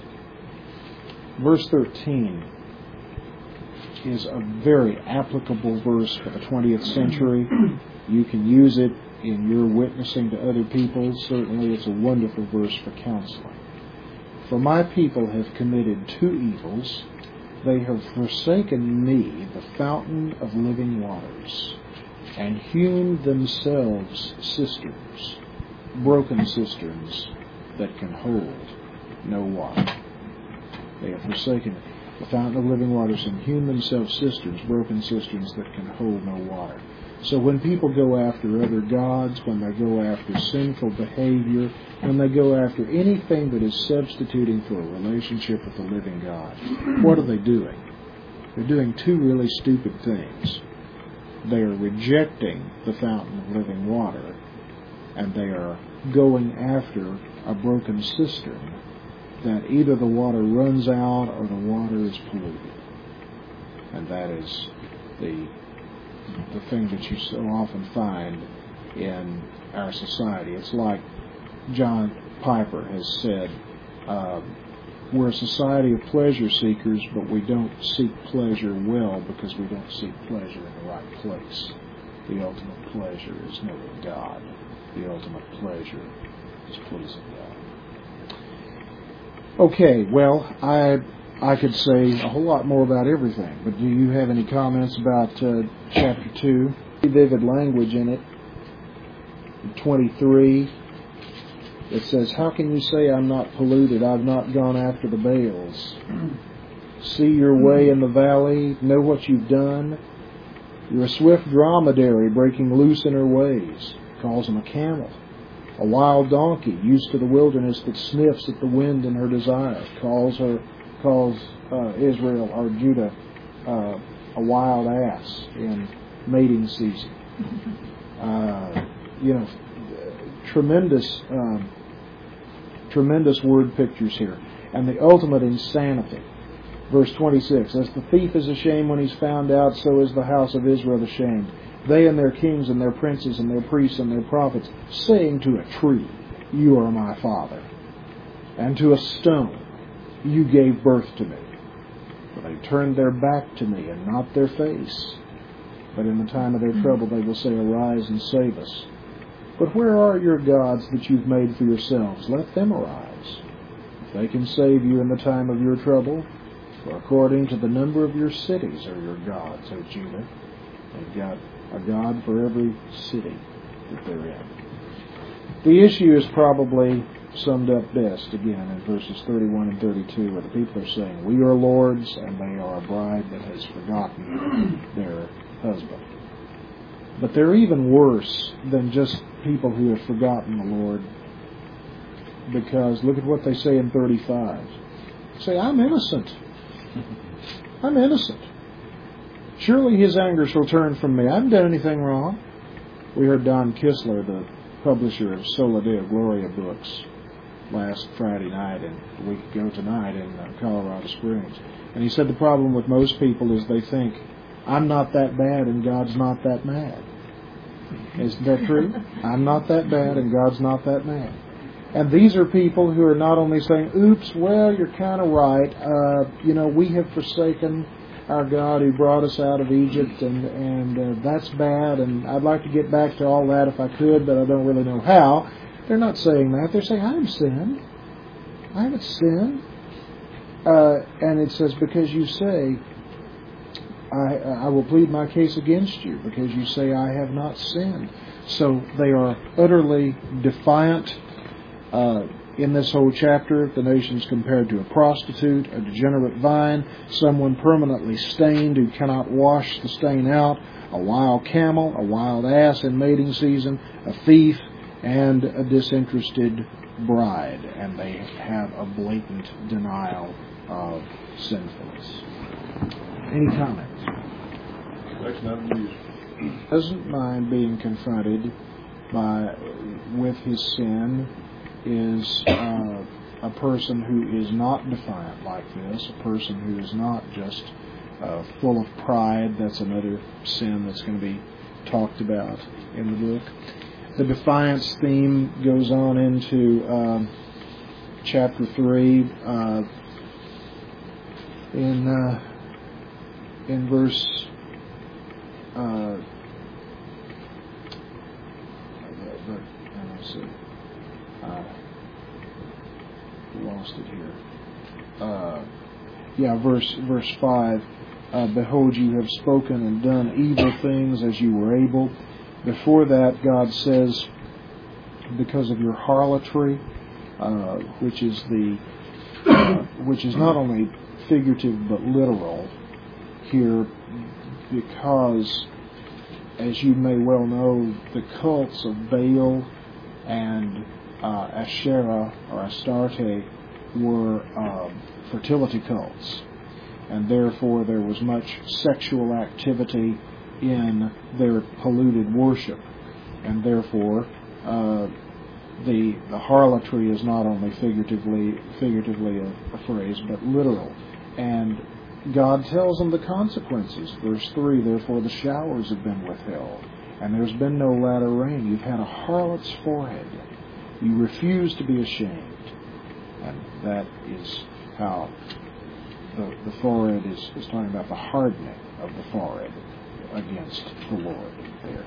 Verse thirteen is a very applicable verse for the twentieth century. You can use it in your witnessing to other people. Certainly it's a wonderful verse for counseling. "For my people have committed two evils. They have forsaken me, the fountain of living waters, and hewn themselves cisterns, broken cisterns that can hold no water." They have forsaken the fountain of living waters and hewn themselves cisterns, broken cisterns that can hold no water. So when people go after other gods, when they go after sinful behavior, when they go after anything that is substituting for a relationship with the living God, what are they doing? They're doing two really stupid things. They are rejecting the fountain of living water, and they are going after a broken cistern that either the water runs out or the water is polluted. And that is the the thing that you so often find in our society. It's like John Piper has said, uh, we're a society of pleasure seekers, but we don't seek pleasure well because we don't seek pleasure in the right place. The ultimate pleasure is knowing God. The ultimate pleasure is pleasing God. Okay, well, I I could say a whole lot more about everything, but do you have any comments about uh, chapter two? Vivid language in it. twenty-three, it says, "How can you say I'm not polluted? I've not gone after the Baals. See your way in the valley, know what you've done. You're a swift dromedary breaking loose in her ways." Calls him a camel. "A wild donkey used to the wilderness that sniffs at the wind in her desire." Calls her, calls uh, Israel or Judah uh, a wild ass in mating season. Uh, you know, tremendous, um, tremendous word pictures here, and the ultimate insanity. Verse twenty-six: "As the thief is ashamed when he's found out, so is the house of Israel ashamed. They and their kings and their princes and their priests and their prophets, saying to a tree, you are my father, and to a stone, you gave birth to me. But they turned their back to me and not their face. But in the time of their trouble they will say, arise and save us. But where are your gods that you've made for yourselves? Let them arise. If they can save you in the time of your trouble, for according to the number of your cities are your gods, O Judah." They've got a god for every city that they're in. The issue is probably summed up best, again, in verses thirty-one and thirty-two, where the people are saying, we are lords, and they are a bride that has forgotten their husband. But they're even worse than just people who have forgotten the Lord. because look at what they say in thirty-five. They say, I'm innocent. I'm innocent. Surely his anger shall turn from me. I haven't done anything wrong. We heard Don Kistler, the publisher of Sola Deo Gloria books, last Friday night and a week ago tonight in uh, Colorado Springs. And he said the problem with most people is they think, I'm not that bad and God's not that mad. Isn't that true? I'm not that bad and God's not that mad. And these are people who are not only saying, oops, well, you're kind of right. Uh, you know, we have forsaken our God who brought us out of Egypt, and, and uh, that's bad, and I'd like to get back to all that if I could, but I don't really know how. They're not saying that. They're saying, I haven't sinned. I haven't sinned. Uh, and it says, because you say, I, I will plead my case against you, because you say I have not sinned. So they are utterly defiant. Uh, in this whole chapter, the nation's compared to a prostitute, a degenerate vine, someone permanently stained who cannot wash the stain out, a wild camel, a wild ass in mating season, a thief, and a disinterested bride. And they have a blatant denial of sinfulness. Any comments? That's not unusual. He doesn't mind being confronted by with his sin. Is uh, a person who is not defiant like this, a person who is not just uh, full of pride. That's another sin that's going to be talked about in the book. The defiance theme goes on into um, chapter three uh, in uh, in verse uh, let's see. Uh, lost it here. Uh, yeah, verse verse five. Uh, Behold, you have spoken and done evil things as you were able. Before that, God says, because of your harlotry, uh, which is the uh, which is not only figurative but literal here, because, as you may well know, the cults of Baal and uh, Asherah or Astarte were um, fertility cults, and therefore there was much sexual activity in their polluted worship, and therefore uh, the the harlotry is not only figuratively figuratively a, a phrase but literal, and God tells them the consequences. Verse three, therefore the showers have been withheld, and there's been no latter rain. You've had a harlot's forehead. You refuse to be ashamed. And that is how the, the forehead is, is talking about the hardening of the forehead against the Lord there.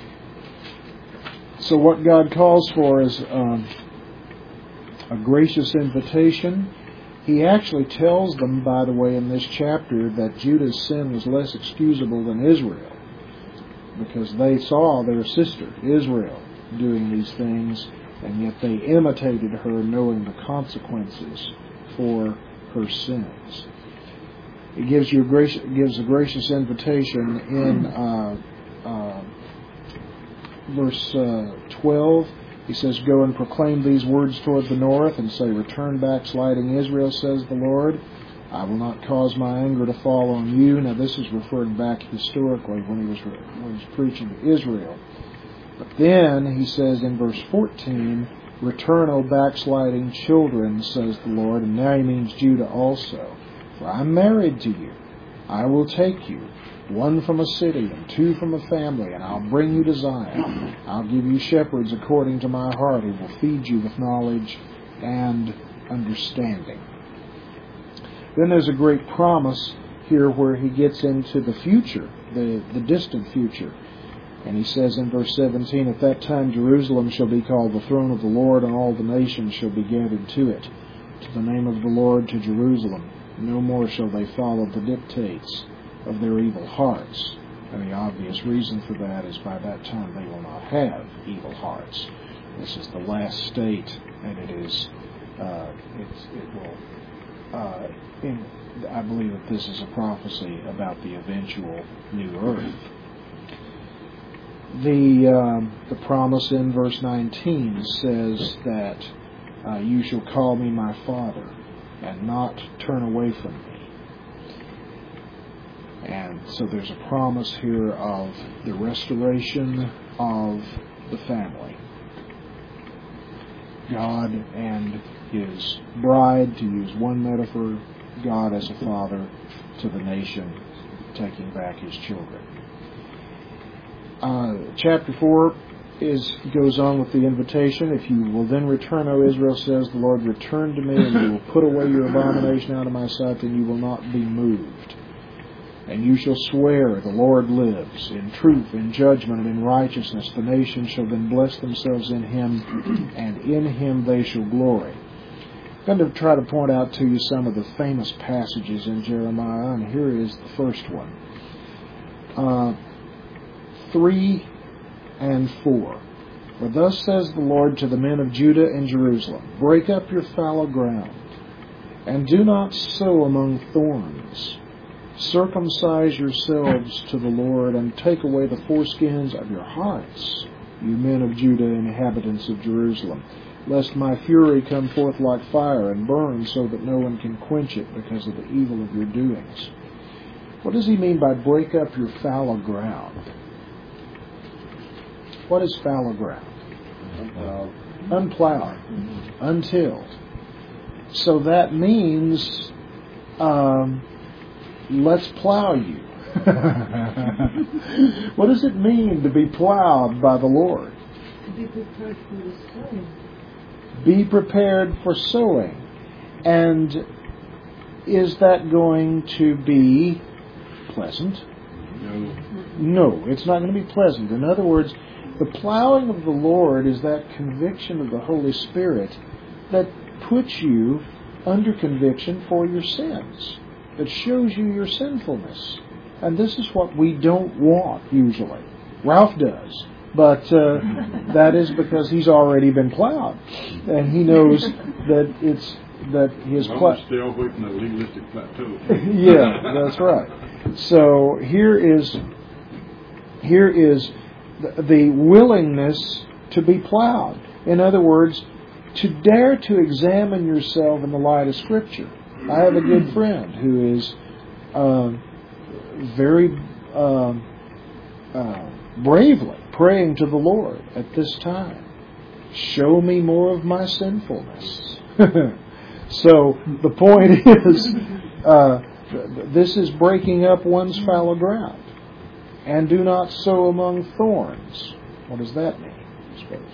So what God calls for is um, a gracious invitation. He actually tells them, by the way, in this chapter, that Judah's sin was less excusable than Israel, because they saw their sister, Israel, doing these things, and yet they imitated her, knowing the consequences for her sins. It gives you a gracious, gives a gracious invitation in uh, uh, verse uh, twelve. He says, "Go and proclaim these words toward the north, and say, Return, backsliding Israel, says the Lord. I will not cause my anger to fall on you." Now, this is referring back historically when he was when he was preaching to Israel. But then he says in verse fourteen, "Return, O backsliding children, says the Lord." And now he means Judah also. "For I am married to you. I will take you, one from a city and two from a family, and I'll bring you to Zion. I'll give you shepherds according to my heart, who will feed you with knowledge and understanding." Then there's a great promise here where he gets into the future, the, the distant future. And he says in verse seventeen, "At that time Jerusalem shall be called the throne of the Lord, and all the nations shall be gathered to it. To the name of the Lord, to Jerusalem. No more shall they follow the dictates of their evil hearts." And the obvious reason for that is by that time they will not have evil hearts. This is the last state, and it is, uh, it's, it will, uh, in, I believe that this is a prophecy about the eventual new earth. The um, the promise in verse nineteen says that uh, you shall call me my Father, and not turn away from me. And so there's a promise here of the restoration of the family. God and His bride, to use one metaphor, God as a father to the nation, taking back His children. Uh, chapter four is goes on with the invitation. If you will then return, O Israel, says the Lord, return to me, and you will put away your abomination out of my sight, then you will not be moved. And you shall swear, the Lord lives, in truth, in judgment, and in righteousness. The nations shall then bless themselves in Him, and in Him they shall glory. I'm going to try to point out to you some of the famous passages in Jeremiah, and here is the first one. Uh, three and four. For thus says the Lord to the men of Judah and Jerusalem, break up your fallow ground, and do not sow among thorns. Circumcise yourselves to the Lord, and take away the foreskins of your hearts, you men of Judah, inhabitants of Jerusalem, lest my fury come forth like fire and burn, so that no one can quench it because of the evil of your doings. What does he mean by break up your fallow ground? What is fallow ground? Unplowed. Unplowed, untilled. So that means um, let's plow you. What does it mean to be plowed by the Lord? To be prepared for the sowing. Be prepared for sowing. And is that going to be pleasant? No. No, it's not going to be pleasant. In other words, the plowing of the Lord is that conviction of the Holy Spirit that puts you under conviction for your sins, that shows you your sinfulness. And this is what we don't want, usually. Ralph does. But uh, that is because he's already been plowed. And he knows that it's that his I plow... want to stay away from the legalistic plateau. Yeah, that's right. So here is here is the, the willingness to be plowed. In other words, to dare to examine yourself in the light of Scripture. I have a good friend who is uh, very uh, uh, bravely praying to the Lord at this time. Show me more of my sinfulness. So the point is, uh, this is breaking up one's fallow ground. And do not sow among thorns. What does that mean, I suppose?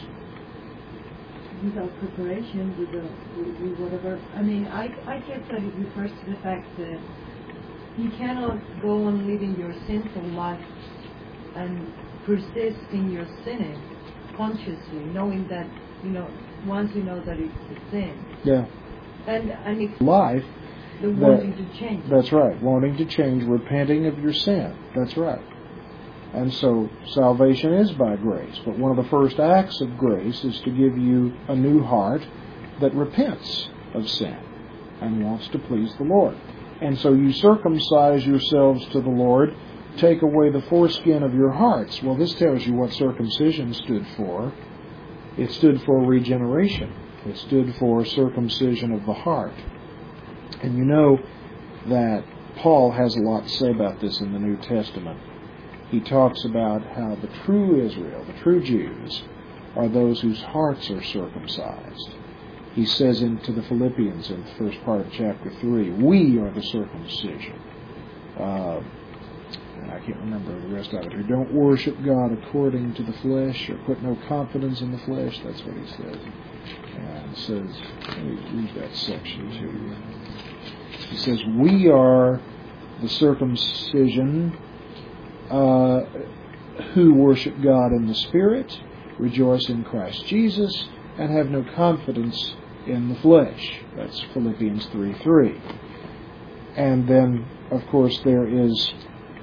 Without preparation, with, the, with, with whatever. I mean, I, I guess that it refers to the fact that you cannot go on living your sinful life and persist in your sinning consciously, knowing that, you know, once you know that it's a sin. Yeah. And, and it's life. the that, wanting to change. That's right. Wanting to change, repenting of your sin. That's right. And so salvation is by grace. But one of the first acts of grace is to give you a new heart that repents of sin and wants to please the Lord. And so you circumcise yourselves to the Lord, take away the foreskin of your hearts. Well, this tells you what circumcision stood for. It stood for regeneration. It stood for circumcision of the heart. And you know that Paul has a lot to say about this in the New Testament. He talks about how the true Israel, the true Jews, are those whose hearts are circumcised. He says into the Philippians in the first part of chapter three, we are the circumcision. Uh, I can't remember the rest of it. Who don't worship God according to the flesh, or put no confidence in the flesh. That's what he says. And it says, let me read that section to you. He says, we are the circumcision uh, who worship God in the Spirit, rejoice in Christ Jesus, and have no confidence in the flesh. That's Philippians three three. And then, of course, there is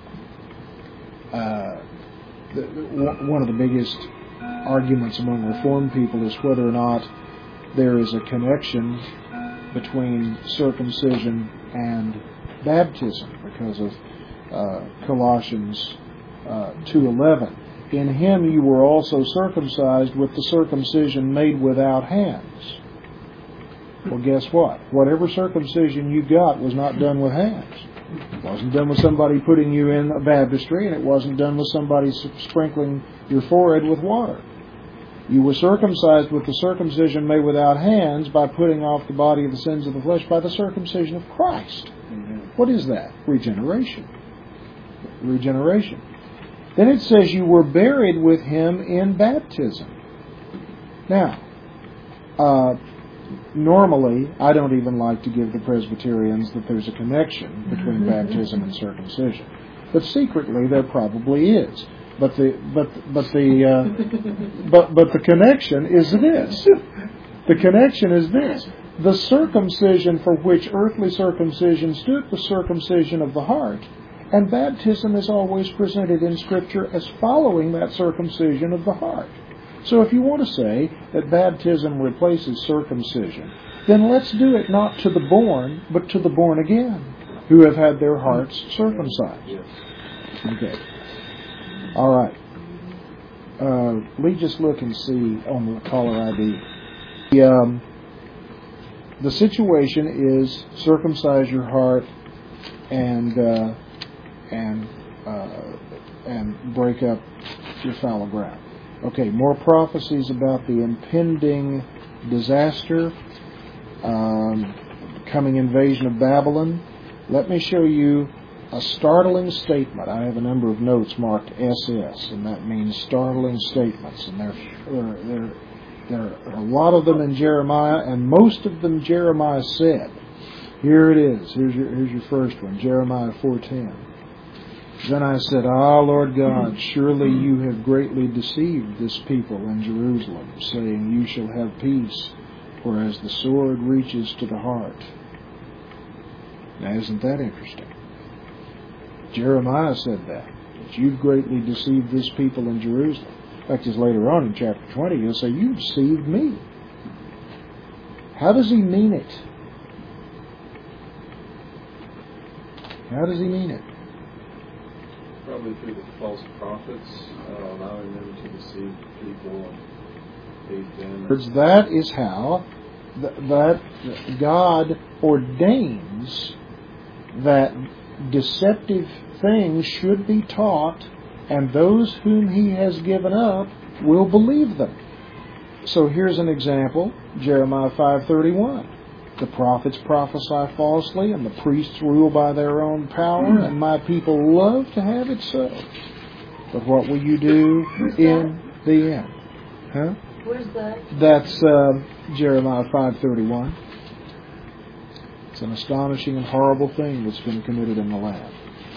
uh, the, one of the biggest arguments among Reformed people is whether or not there is a connection between circumcision and baptism, because of uh, Colossians uh, two eleven. In him you were also circumcised with the circumcision made without hands. Well, guess what? Whatever circumcision you got was not done with hands. It wasn't done with somebody putting you in a baptistry, and it wasn't done with somebody sprinkling your forehead with water. You were circumcised with the circumcision made without hands by putting off the body of the sins of the flesh by the circumcision of Christ. Mm-hmm. What is that? Regeneration. Regeneration. Then it says you were buried with Him in baptism. Now, uh, normally, I don't even like to give the Presbyterians that there's a connection between baptism and circumcision, but secretly there probably is. But the but but the uh, but but the connection is this. The connection is this: the circumcision for which earthly circumcision stood was circumcision of the heart, and baptism is always presented in Scripture as following that circumcision of the heart. So if you want to say that baptism replaces circumcision, then let's do it not to the born, but to the born again, who have had their hearts circumcised. Okay. All right. Uh, Lee, just look and see on the caller I D. The, um, the situation is circumcise your heart and uh, and uh, and break up your fallow ground. Okay, more prophecies about the impending disaster, um, coming invasion of Babylon. Let me show you a startling statement. I have a number of notes marked S S, and that means startling statements. And there, there, there, there are a lot of them in Jeremiah, and most of them Jeremiah said. Here it is. Here's your, here's your first one, Jeremiah four ten. Then I said, Ah, Lord God, surely you have greatly deceived this people in Jerusalem, saying, you shall have peace, whereas the sword reaches to the heart. Now, isn't that interesting? Jeremiah said that, that you've greatly deceived this people in Jerusalem. In fact, as later on in chapter twenty, he'll say, you deceived me. How does he mean it? How does he mean it? Probably through the false prophets, uh, allowing them to deceive people and lead them. That is how th- that God ordains that deceptive things should be taught, and those whom He has given up will believe them. So here's an example, Jeremiah five thirty-one. The prophets prophesy falsely, and the priests rule by their own power, and my people love to have it so. But what will you do in the end? Huh? Where's that? That's uh, Jeremiah five thirty-one. It's an astonishing and horrible thing that's been committed in the land.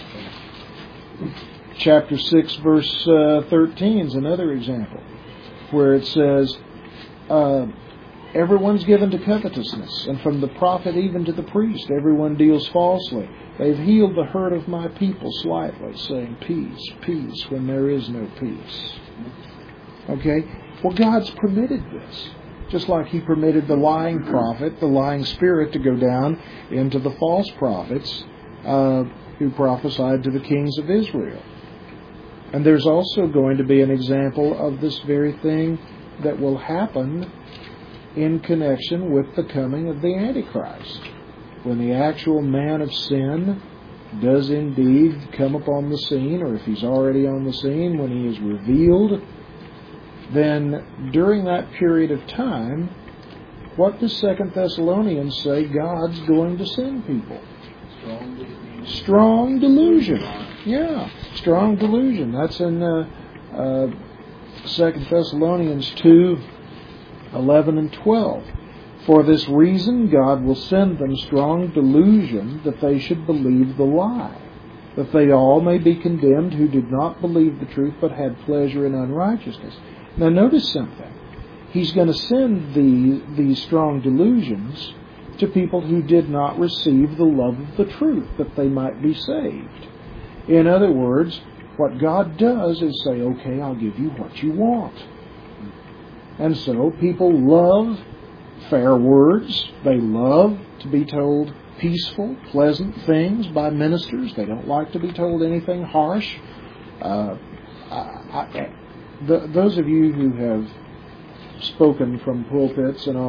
Chapter six, verse uh, thirteen is another example, where it says, uh, everyone's given to covetousness, and from the prophet even to the priest, everyone deals falsely. They've healed the hurt of my people slightly, saying, peace, peace, when there is no peace. Okay? Well, God's permitted this. Just like He permitted the lying prophet, the lying spirit, to go down into the false prophets uh, who prophesied to the kings of Israel. And there's also going to be an example of this very thing that will happen in connection with the coming of the Antichrist. When the actual man of sin does indeed come upon the scene, or if he's already on the scene, when he is revealed, then during that period of time, what does Second Thessalonians say God's going to send people? Strong delusion. Strong delusion. Yeah, strong delusion. That's in uh, uh, Second Thessalonians two, eleven and twelve. For this reason God will send them strong delusion, that they should believe the lie, that they all may be condemned who did not believe the truth but had pleasure in unrighteousness. Now notice something. He's going to send the, these strong delusions to people who did not receive the love of the truth, that they might be saved. In other words, what God does is say, okay, I'll give you what you want. And so people love fair words. They love to be told peaceful, pleasant things by ministers. They don't like to be told anything harsh. Uh, I, I, the, those of you who have spoken from pulpits and on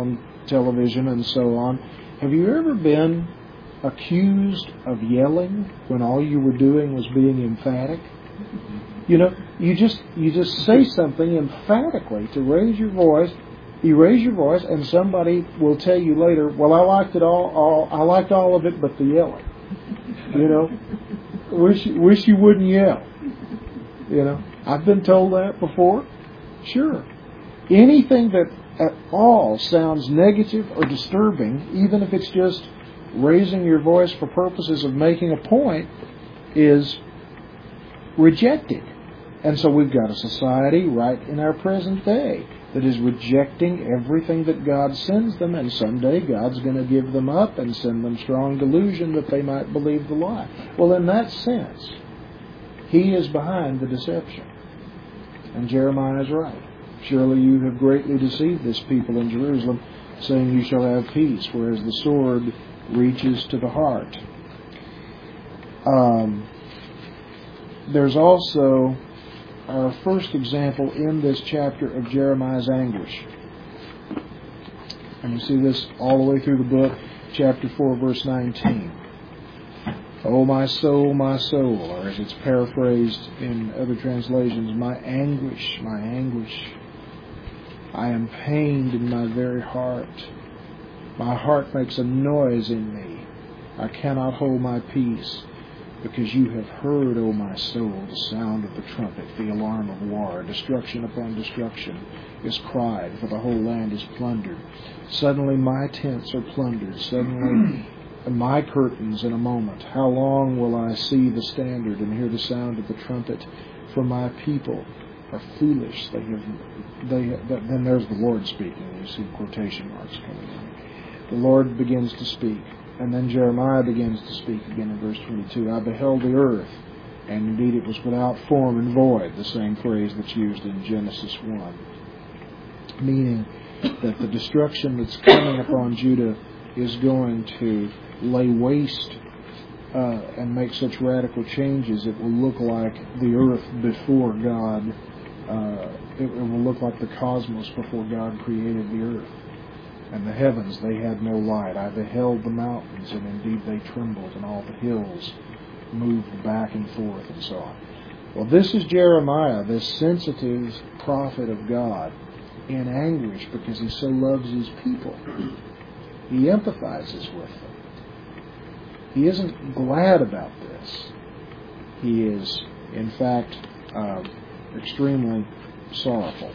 television and so on. Have you ever been accused of yelling when all you were doing was being emphatic? You know, you just you just say something emphatically to raise your voice. You raise your voice, and somebody will tell you later, "Well, I liked it all. all I liked all of it, but the yelling." You know, wish wish you wouldn't yell. You know, I've been told that before. Sure, anything that at all sounds negative or disturbing, even if it's just raising your voice for purposes of making a point, is rejected. And so we've got a society right in our present day that is rejecting everything that God sends them, and someday God's going to give them up and send them strong delusion that they might believe the lie. Well, in that sense, He is behind the deception. And Jeremiah is right. Surely you have greatly deceived this people in Jerusalem, saying you shall have peace, whereas the sword reaches to the heart. Um, there's also our first example in this chapter of Jeremiah's anguish. And you see this all the way through the book, chapter four, verse nineteen. "O my soul, my soul," or as it's paraphrased in other translations, "my anguish, my anguish. I am pained in my very heart. My heart makes a noise in me. I cannot hold my peace. Because you have heard, O my soul, the sound of the trumpet, the alarm of war. Destruction upon destruction is cried, for the whole land is plundered. Suddenly my tents are plundered. Suddenly my curtains in a moment. How long will I see the standard and hear the sound of the trumpet? For my people are foolish. They have, they. Then there's the Lord speaking. You see quotation marks coming in. The Lord begins to speak. And then Jeremiah begins to speak again in verse twenty-two. "I beheld the earth, and indeed it was without form and void," the same phrase that's used in Genesis one. Meaning that the destruction that's coming upon Judah is going to lay waste uh, and make such radical changes, it will look like the earth before God. Uh, it, it will look like the cosmos before God created the earth. And the heavens, they had no light. I beheld the mountains, and indeed they trembled, and all the hills moved back and forth, and so on. Well, this is Jeremiah, this sensitive prophet of God, in anguish because he so loves his people. He empathizes with them. He isn't glad about this. He is, in fact, uh, extremely sorrowful.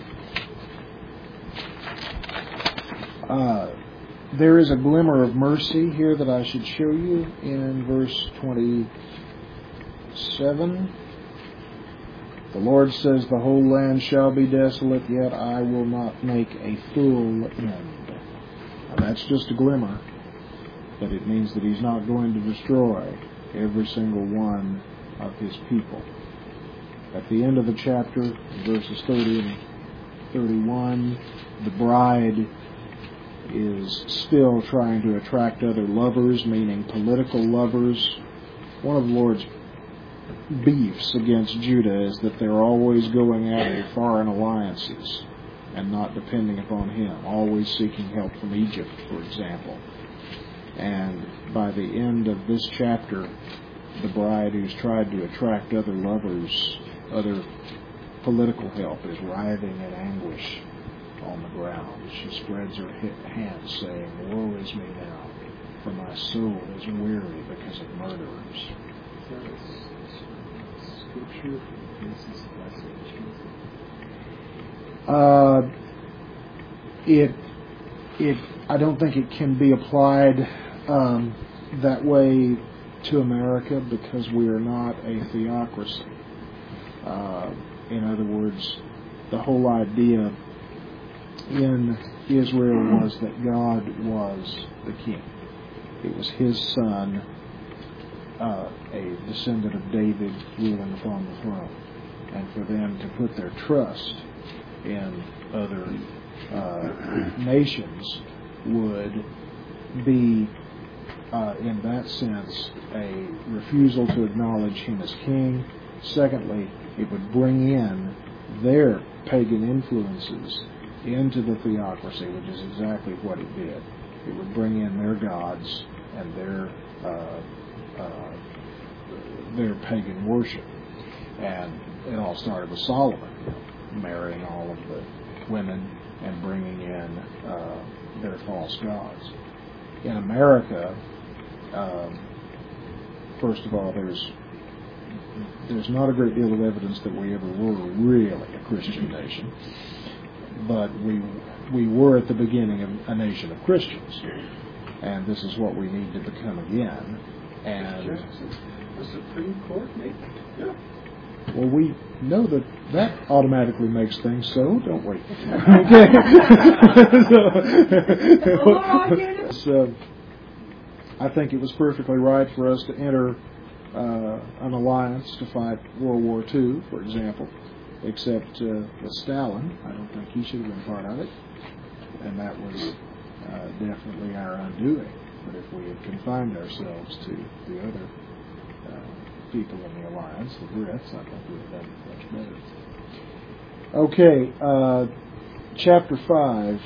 Uh, there is a glimmer of mercy here that I should show you in verse twenty-seven. "The Lord says, the whole land shall be desolate, yet I will not make a full end." Now that's just a glimmer, but it means that He's not going to destroy every single one of His people. At the end of the chapter, verses thirty and thirty-one, the bride is still trying to attract other lovers, meaning political lovers. One of the Lord's beefs against Judah is that they're always going after foreign alliances and not depending upon Him, always seeking help from Egypt, for example. And by the end of this chapter, the bride who's tried to attract other lovers, other political help, is writhing in anguish on the ground. She spreads her hands, saying, "Woe is me now, for my soul is weary because of murderers." Is that a scripture for Genesis five Uh, it, it, I don't think it can be applied um, that way to America because we are not a theocracy. Uh, in other words, the whole idea in Israel was that God was the king. It was His son, uh, a descendant of David, ruling upon the throne. And for them to put their trust in other uh, nations would be, uh, in that sense, a refusal to acknowledge Him as king. Secondly, it would bring in their pagan influences into the theocracy, which is exactly what it did. It would bring in their gods and their uh, uh, their pagan worship. And it all started with Solomon, you know, marrying all of the women and bringing in uh, their false gods. In America, um, first of all, there's there's not a great deal of evidence that we ever were really a Christian nation, but we we were at the beginning of a nation of Christians, and this is what we need to become again. And the Supreme Court, maybe. Yeah. Well, we know that that automatically makes things so, don't we? Okay. So, I think it was perfectly right for us to enter uh, an alliance to fight World War Two, for example, except uh, with Stalin. I don't think he should have been part of it, and that was uh, definitely our undoing. But if we had confined ourselves to the other uh, people in the alliance, the Brits, I think we would have done much better. Okay, uh, chapter five.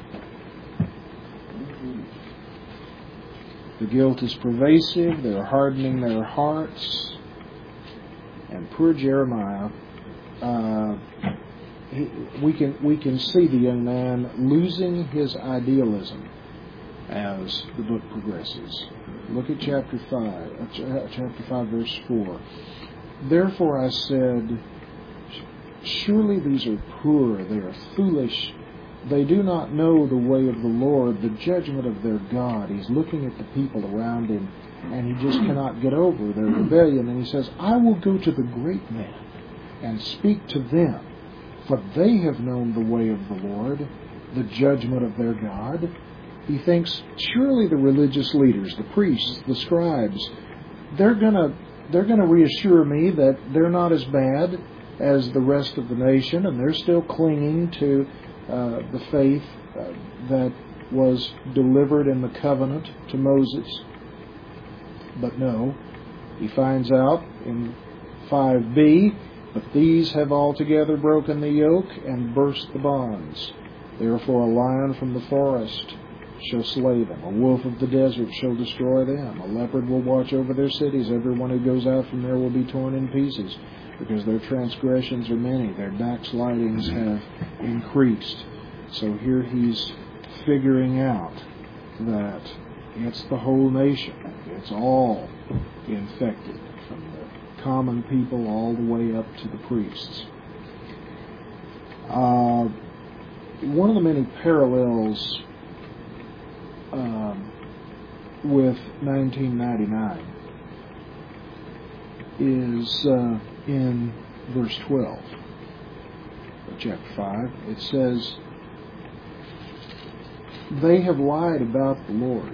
The guilt is pervasive, they're hardening their hearts, and poor Jeremiah, uh, he, we can we can see the young man losing his idealism as the book progresses. Look at chapter five, uh, ch- chapter five, verse four. Therefore I said, surely these are poor, they are foolish. They do not know the way of the Lord, the judgment of their God. He's looking at the people around him, and he just cannot get over their rebellion. And he says, I will go to the great men and speak to them, for they have known the way of the Lord, the judgment of their God. He thinks, surely the religious leaders, the priests, the scribes, they're gonna they're gonna reassure me that they're not as bad as the rest of the nation, and they're still clinging to uh, the faith uh, that was delivered in the covenant to Moses. But no, he finds out in five b, but these have altogether broken the yoke and burst the bonds. Therefore a lion from the forest shall slay them. A wolf of the desert shall destroy them. A leopard will watch over their cities. Everyone who goes out from there will be torn in pieces, because their transgressions are many. Their backslidings have increased. So here he's figuring out that it's the whole nation. It's all infected, from the common people all the way up to the priests. Uh, one of the many parallels Um, with nineteen ninety-nine is uh, in verse twelve of chapter five. It says, they have lied about the Lord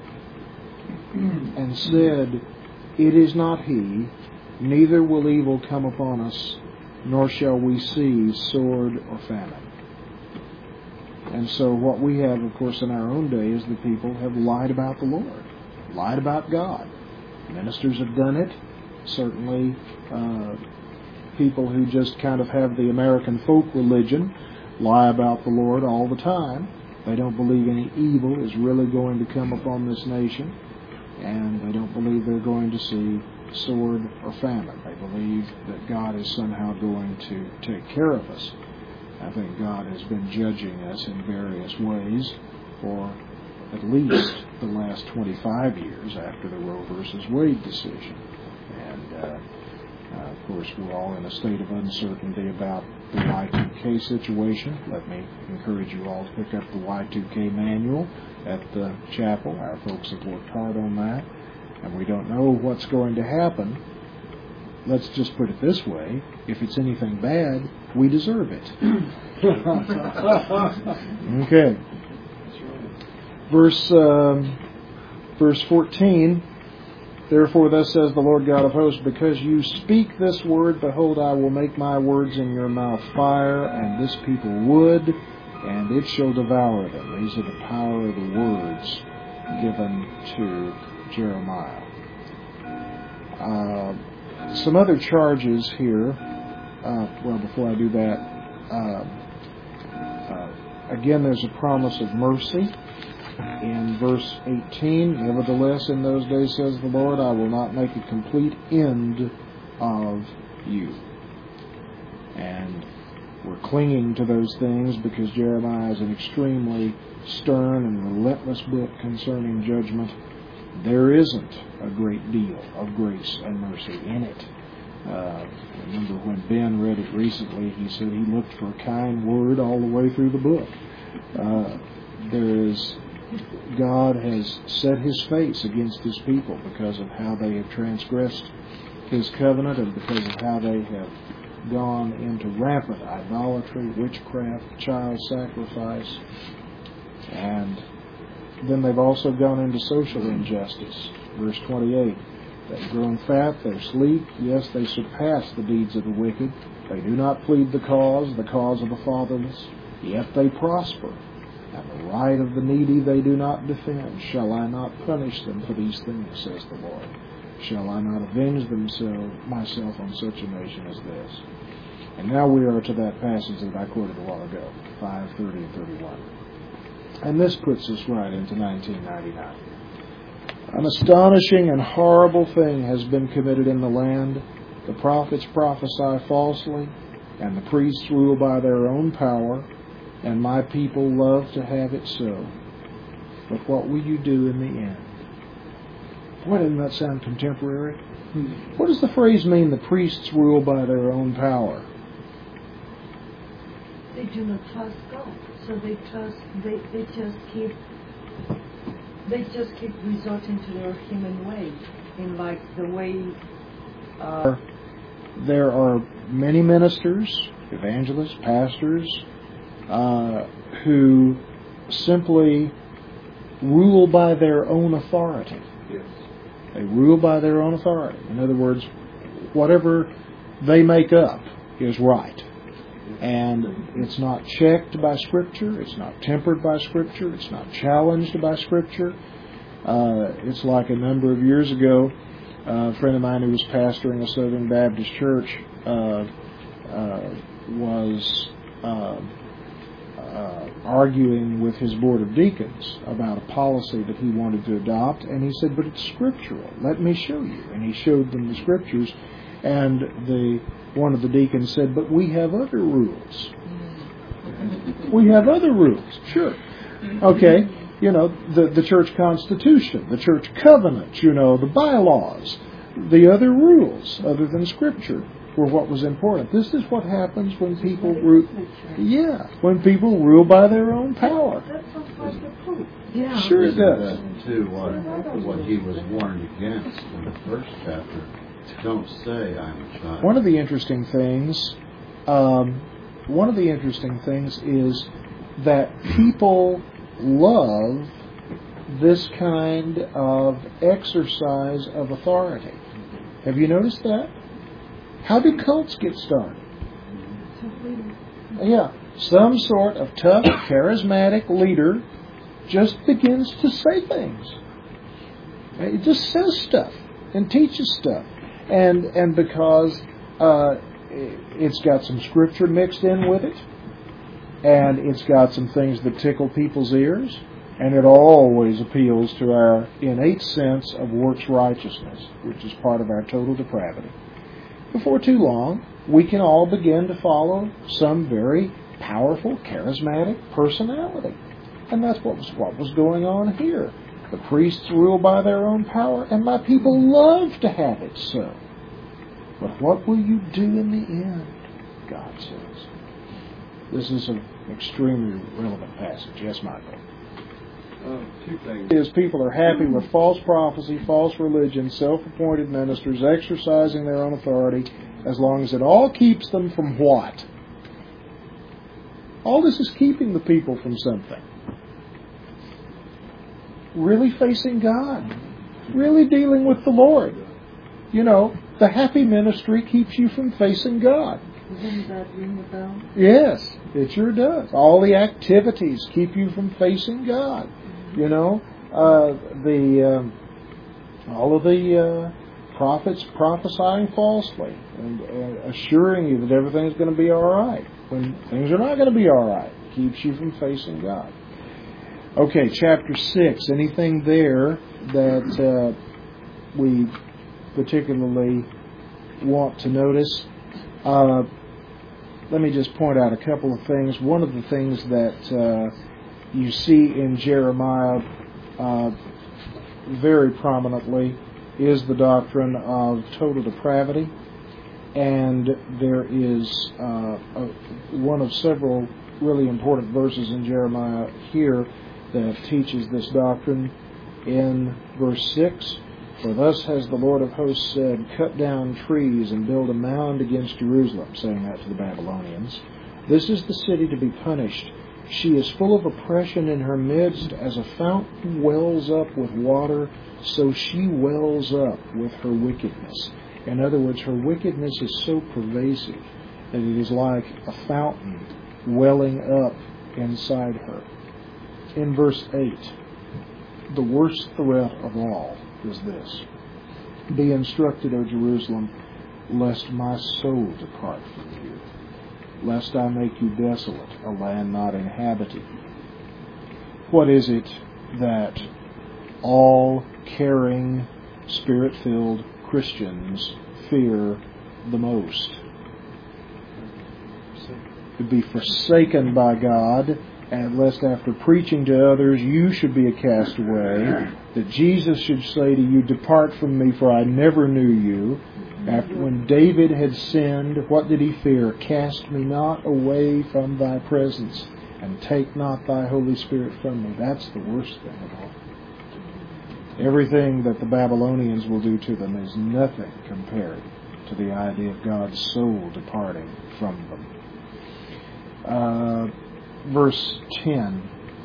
and said, it is not He, neither will evil come upon us, nor shall we see sword or famine. And so what we have, of course, in our own day is the people have lied about the Lord, lied about God. Ministers have done it. Certainly uh, people who just kind of have the American folk religion lie about the Lord all the time. They don't believe any evil is really going to come upon this nation, and they don't believe they're going to see sword or famine. They believe that God is somehow going to take care of us. I think God has been judging us in various ways for at least the last twenty-five years after the Roe versus Wade decision. And, uh, uh, of course, we're all in a state of uncertainty about the Y two K situation. Let me encourage you all to pick up the Y two K manual at the chapel. Our folks have worked hard on that, and we don't know what's going to happen. Let's just put it this way. If it's anything bad, we deserve it. Okay. Verse, um, verse fourteen. Therefore thus says the Lord God of hosts, because you speak this word, behold, I will make my words in your mouth fire, and this people wood, and it shall devour them. These are the power of the words given to Jeremiah. Uh, Some other charges here. Uh, well, before I do that, uh, uh, again, there's a promise of mercy. In verse eighteen, nevertheless, in those days, says the Lord, I will not make a complete end of you. And we're clinging to those things because Jeremiah is an extremely stern and relentless book concerning judgment. There isn't a great deal of grace and mercy in it. Uh, I remember when Ben read it recently, he said he looked for a kind word all the way through the book. Uh, there is, God has set His face against His people because of how they have transgressed His covenant and because of how they have gone into rampant idolatry, witchcraft, child sacrifice, and then they've also gone into social injustice. Verse twenty-eight, they've grown fat, they're sleek, yes, they surpass the deeds of the wicked. They do not plead the cause, the cause of the fatherless, yet they prosper. And the right of the needy they do not defend. Shall I not punish them for these things, says the Lord? Shall I not avenge themselves, myself on such a nation as this? And now we are to that passage that I quoted a while ago, five thirty and thirty-one. And this puts us right into nineteen ninety-nine. An astonishing and horrible thing has been committed in the land. The prophets prophesy falsely, and the priests rule by their own power, and my people love to have it so. But what will you do in the end? Boy, doesn't that sound contemporary? What does the phrase mean, the priests rule by their own power? They do not trust God, so they trust. They, they just keep. They just keep resorting to their human ways, in like the way. Uh, there are many ministers, evangelists, pastors, uh, who simply rule by their own authority. Yes. They rule by their own authority. In other words, whatever they make up is right. And it's not checked by Scripture. It's not tempered by Scripture. It's not challenged by Scripture. Uh, it's like a number of years ago, uh, a friend of mine who was pastoring a Southern Baptist church uh, uh, was uh, uh, arguing with his board of deacons about a policy that he wanted to adopt. And he said, but it's scriptural. Let me show you. And he showed them the Scriptures. And the one of the deacons said, but we have other rules. We have other rules. Sure. Okay. You know, the, the church constitution, the church covenant, you know, the bylaws, the other rules other than Scripture were what was important. This is what happens when people rule. Yeah, when people rule by their own power. yeah. Sure it does. Too, what, what he was warned against in the first chapter. Don't say I'm a child. One of the interesting things, um, one of the interesting things is that people love this kind of exercise of authority. Have you noticed that? How do cults get started? Yeah, some sort of tough, charismatic leader just begins to say things. It just says stuff and teaches stuff. And and because uh, it's got some Scripture mixed in with it, and it's got some things that tickle people's ears, and it always appeals to our innate sense of works righteousness, which is part of our total depravity. Before too long, we can all begin to follow some very powerful, charismatic personality. And that's what was, what was going on here. The priests rule by their own power, and my people love to have it so. But what will you do in the end? God says. This is an extremely relevant passage. Yes, Michael? Uh, two things. Is people are happy with false prophecy, false religion, self-appointed ministers exercising their own authority, as long as it all keeps them from what? All this is keeping the people from something. Really facing God. Really dealing with the Lord. You know, the happy ministry keeps you from facing God. Doesn't that ring a bell? Yes, it sure does. All the activities keep you from facing God. You know, uh, the um, all of the uh, prophets prophesying falsely and uh, assuring you that everything's going to be all right when things are not going to be all right. keeps you from facing God. Okay, chapter six. Anything there that uh, we particularly want to notice? Uh, let me just point out a couple of things. One of the things that uh, you see in Jeremiah uh, very prominently is the doctrine of total depravity. And there is uh, a, one of several really important verses in Jeremiah here that teaches this doctrine. In verse six, "For thus has the Lord of hosts said, cut down trees and build a mound against Jerusalem," saying that to the Babylonians. "This is the city to be punished. She is full of oppression in her midst, as a fountain wells up with water, so she wells up with her wickedness." In other words, her wickedness is so pervasive that it is like a fountain welling up inside her. In verse eight, the worst threat of all is this: "Be instructed, O Jerusalem, lest my soul depart from you, lest I make you desolate, a land not inhabited." What is it that all caring, Spirit-filled Christians fear the most? To be forsaken by God, and lest after preaching to others you should be a castaway, that Jesus should say to you, "Depart from me, for I never knew you." After when David had sinned, what did he fear? "Cast me not away from thy presence, and take not thy Holy Spirit from me." That's the worst thing of all. Everything that the Babylonians will do to them is nothing compared to the idea of God's soul departing from them. Uh, verse ten.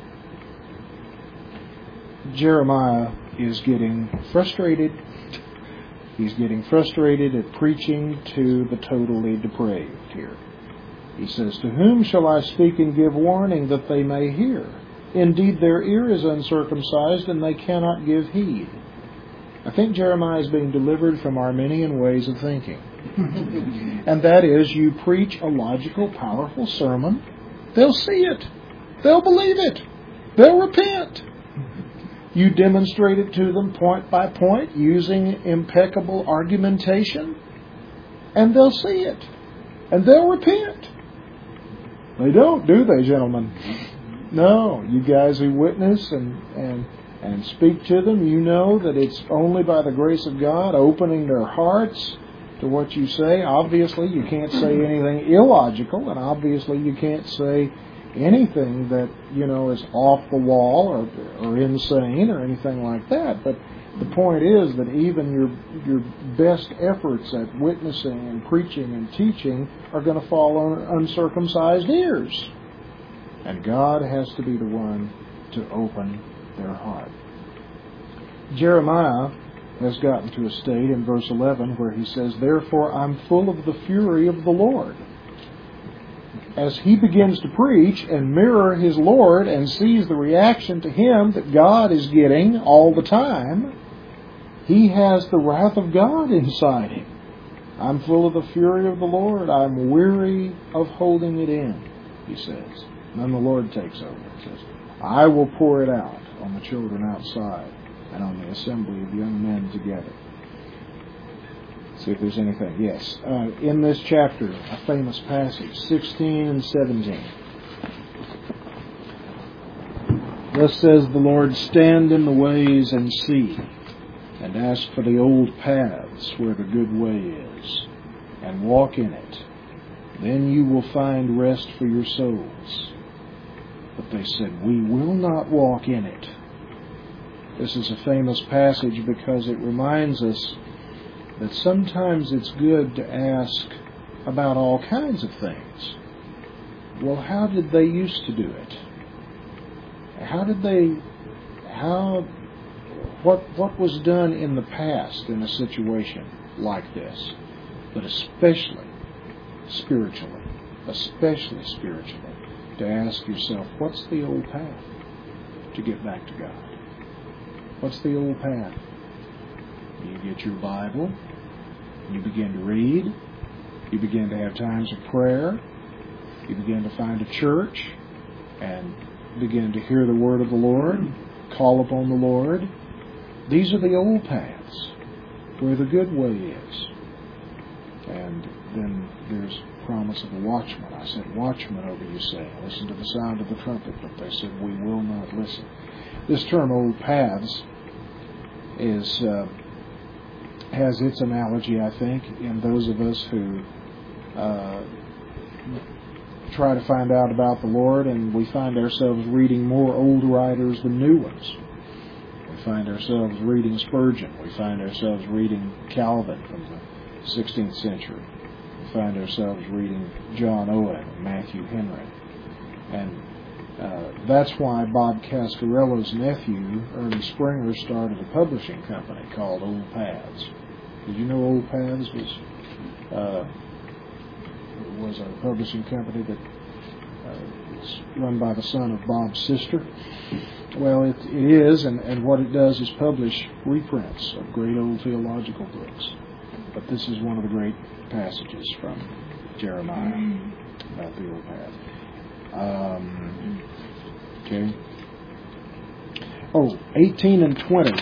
Jeremiah is getting frustrated. He's getting frustrated at preaching to the totally depraved here. He says, "To whom shall I speak and give warning that they may hear? Indeed, their ear is uncircumcised, and they cannot give heed." I think Jeremiah is being delivered from Arminian ways of thinking. And that is, you preach a logical, powerful sermon, they'll see it, they'll believe it, they'll repent. You demonstrate it to them point by point using impeccable argumentation, and they'll see it, and they'll repent. They don't, do they, gentlemen? No, you guys who witness and, and, and speak to them, you know that it's only by the grace of God opening their hearts to what you say. Obviously, you can't say anything illogical, and obviously you can't say anything that, you know, is off the wall or, or insane or anything like that. But the point is that even your your best efforts at witnessing and preaching and teaching are going to fall on uncircumcised ears. And God has to be the one to open their heart. Jeremiah has gotten to a state in verse eleven where he says, "Therefore I'm full of the fury of the Lord." As he begins to preach and mirror his Lord and sees the reaction to him that God is getting all the time, he has the wrath of God inside him. "I'm full of the fury of the Lord. I'm weary of holding it in," he says. And then the Lord takes over and says, "I will pour it out on the children outside and on the assembly of young men together." See if there's anything. Yes. Uh, in this chapter, a famous passage, sixteen and seventeen. "Thus says the Lord, stand in the ways and see, and ask for the old paths where the good way is, and walk in it. Then you will find rest for your souls." But they said, "We will not walk in it." This is a famous passage because it reminds us that sometimes it's good to ask about all kinds of things. Well, how did they used to do it? How did they, how, what, what was done in the past in a situation like this? But especially spiritually, especially spiritually, to ask yourself, what's the old path to get back to God? What's the old path? You get your Bible, you begin to read, you begin to have times of prayer, you begin to find a church, and begin to hear the word of the Lord, call upon the Lord. These are the old paths where the good way is. And then there's promise of a watchman. I said, watchmen over you saying, listen to the sound of the trumpet. But they said, we will not listen. This term, old paths, is uh, has its analogy, I think, in those of us who uh, try to find out about the Lord, and we find ourselves reading more old writers than new ones. We find ourselves reading Spurgeon. We find ourselves reading Calvin from the sixteenth century. We find ourselves reading John Owen and Matthew Henry. And uh, that's why Bob Cascarello's nephew, Ernie Springer, started a publishing company called Old Paths. Did you know Old Paths was uh, was a publishing company that uh, was run by the son of Bob's sister? Well, it, it is, and, and what it does is publish reprints of great old theological books. But this is one of the great passages from Jeremiah about the old path. Um, okay. Oh, eighteen and twenty.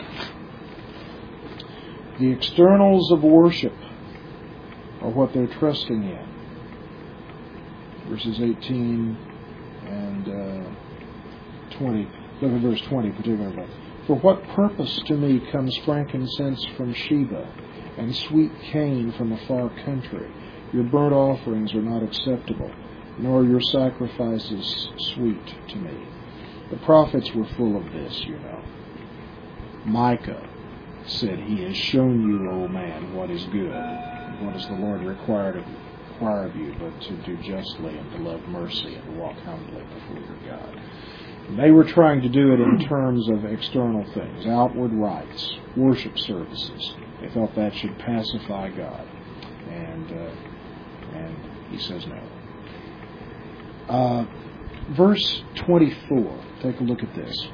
The externals of worship are what they're trusting in. Verses eighteen and uh, twenty. Look at verse twenty particularly. For what purpose to me comes frankincense from Sheba, and sweet cane from a far country? Your burnt offerings are not acceptable, nor your sacrifices sweet to me. The prophets were full of this, you know. Micah said, He has shown you, O man, what is good. What does the Lord require of, require of you but to do justly and to love mercy and to walk humbly before your God? And they were trying to do it in terms of external things, outward rites, worship services. They thought that should pacify God. And, uh, and He says no. Uh, verse twenty-four. Take a look at this.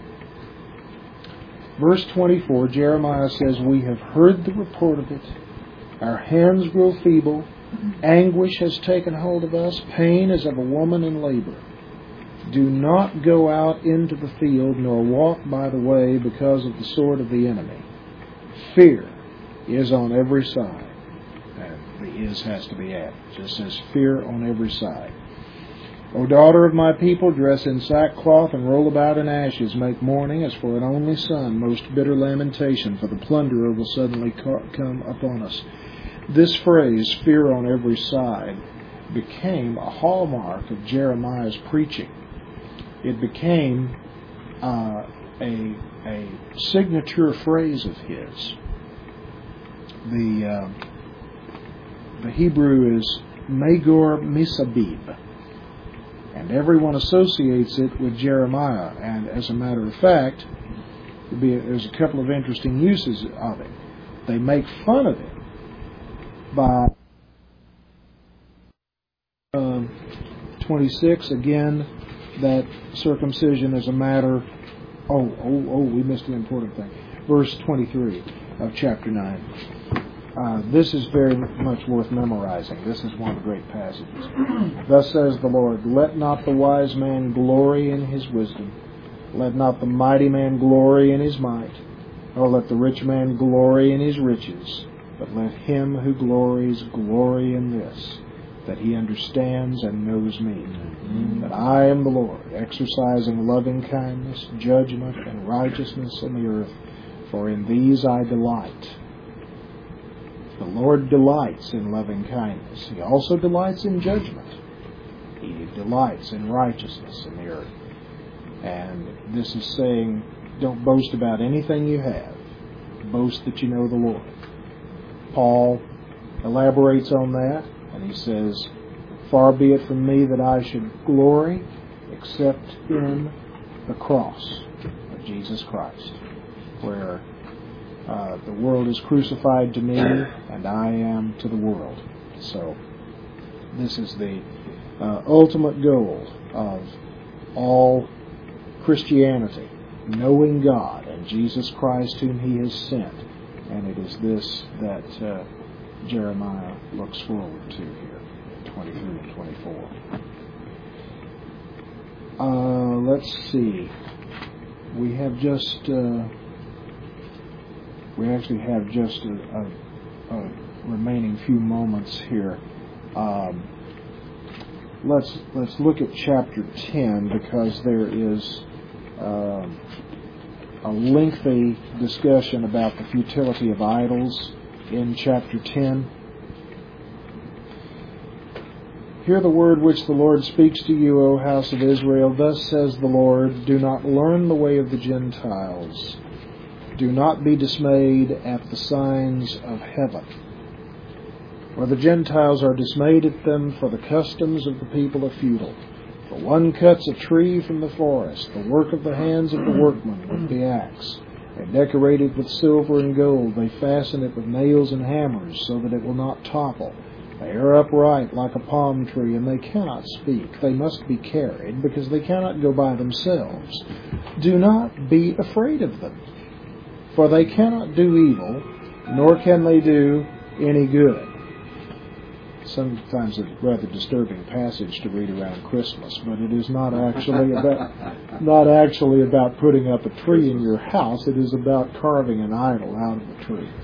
Verse twenty-four, Jeremiah says, We have heard the report of it. Our hands grow feeble. Anguish has taken hold of us. Pain as of a woman in labor. Do not go out into the field, nor walk by the way because of the sword of the enemy. Fear is on every side. And the is has to be added. It just says fear on every side. O daughter of my people, dress in sackcloth and roll about in ashes. Make mourning as for an only son, most bitter lamentation, for the plunderer will suddenly come upon us. This phrase, fear on every side, became a hallmark of Jeremiah's preaching. It became uh, a, a signature phrase of his. The, uh, the Hebrew is Magor Misabib. And everyone associates it with Jeremiah. And as a matter of fact, there's a couple of interesting uses of it. They make fun of it by uh, twenty-six, again, that circumcision is a matter... Oh, oh, oh, we missed an important thing. Verse twenty-three of chapter nine. Uh, this is very much worth memorizing. This is one of the great passages. Thus says the Lord, Let not the wise man glory in his wisdom. Let not the mighty man glory in his might. Nor let the rich man glory in his riches. But let him who glories glory in this, that he understands and knows me. Mm-hmm. That I am the Lord, exercising loving kindness, judgment, and righteousness in the earth. For in these I delight. The Lord delights in loving kindness. He also delights in judgment. He delights in righteousness in the earth. And this is saying, don't boast about anything you have. Boast that you know the Lord. Paul elaborates on that, and he says, Far be it from me that I should glory except in the cross of Jesus Christ, where Uh, the world is crucified to me, and I am to the world. So, this is the uh, ultimate goal of all Christianity, knowing God and Jesus Christ whom He has sent. And it is this that uh, Jeremiah looks forward to here, twenty-three and twenty-four. Uh, let's see. We have just, uh, we actually have just a, a, a remaining few moments here. Um, let's let's look at chapter ten, because there is uh, a lengthy discussion about the futility of idols in chapter ten. Hear the word which the Lord speaks to you, O house of Israel. Thus says the Lord, do not learn the way of the Gentiles. Do not be dismayed at the signs of heaven. For the Gentiles are dismayed at them, for the customs of the people are futile. For one cuts a tree from the forest, the work of the hands of the workman with the axe. They decorate it with silver and gold. They fasten it with nails and hammers, so that it will not topple. They are upright like a palm tree, and they cannot speak. They must be carried, because they cannot go by themselves. Do not be afraid of them, for they cannot do evil, nor can they do any good. Sometimes a rather disturbing passage to read around Christmas, but it is not actually about not actually about putting up a tree in your house. It is about carving an idol out of the tree.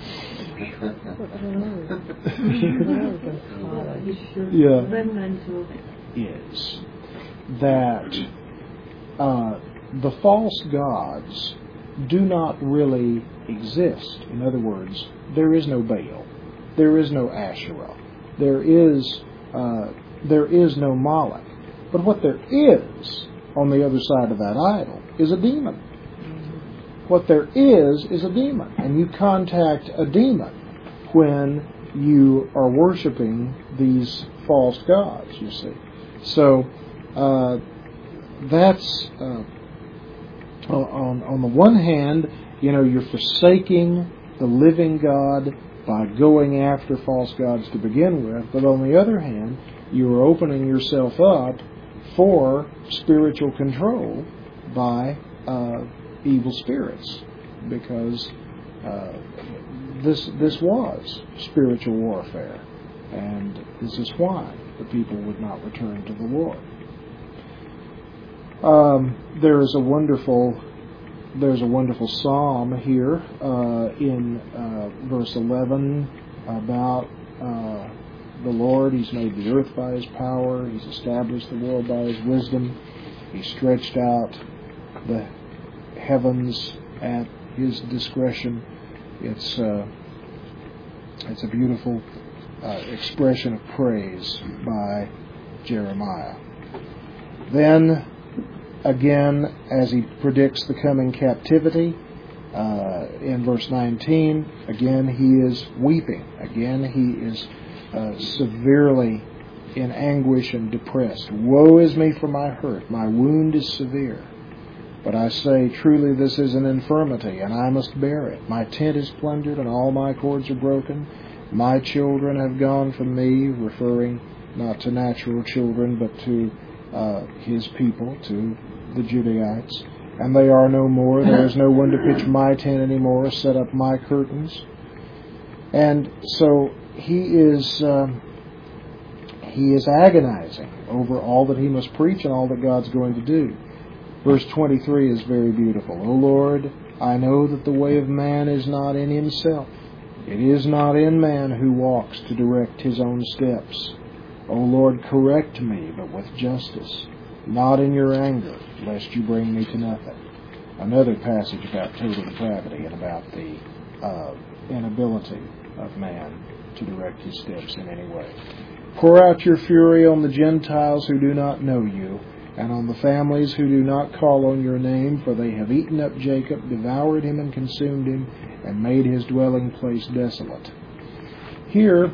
yeah, is that uh, the false gods do not really exist. In other words, there is no Baal, there is no Asherah, there is uh, there is no Moloch. But what there is on the other side of that idol is a demon. What there is is a demon, and you contact a demon when you are worshiping these false gods, you see. So uh, that's uh, on on the one hand, you know, you're forsaking the living God by going after false gods to begin with, but on the other hand, you are opening yourself up for spiritual control by uh, evil spirits, because uh, this this was spiritual warfare, and this is why the people would not return to the Lord. Um, there is a wonderful there's a wonderful psalm here uh, in uh, verse eleven about uh, the Lord. He's made the earth by His power. He's established the world by His wisdom. He stretched out the heavens at His discretion. It's uh, it's a beautiful uh, expression of praise by Jeremiah. Then, again, as he predicts the coming captivity, uh, in verse nineteen, again he is weeping. Again he is uh, severely in anguish and depressed. Woe is me for my hurt. My wound is severe. But I say, truly this is an infirmity, and I must bear it. My tent is plundered, and all my cords are broken. My children have gone from me, referring not to natural children, but to uh, his people, to the Judaites. And they are no more. There is no one to pitch my tent anymore, or set up my curtains. And so he is um, he is agonizing over all that he must preach and all that God's going to do. Verse twenty-three is very beautiful. O Lord, I know that the way of man is not in himself. It is not in man who walks to direct his own steps. O Lord, correct me, but with justice, not in your anger, lest you bring me to nothing. Another passage about total depravity and about the uh, inability of man to direct his steps in any way. Pour out your fury on the Gentiles who do not know you, and on the families who do not call on your name, for they have eaten up Jacob, devoured him and consumed him, and made his dwelling place desolate. Here,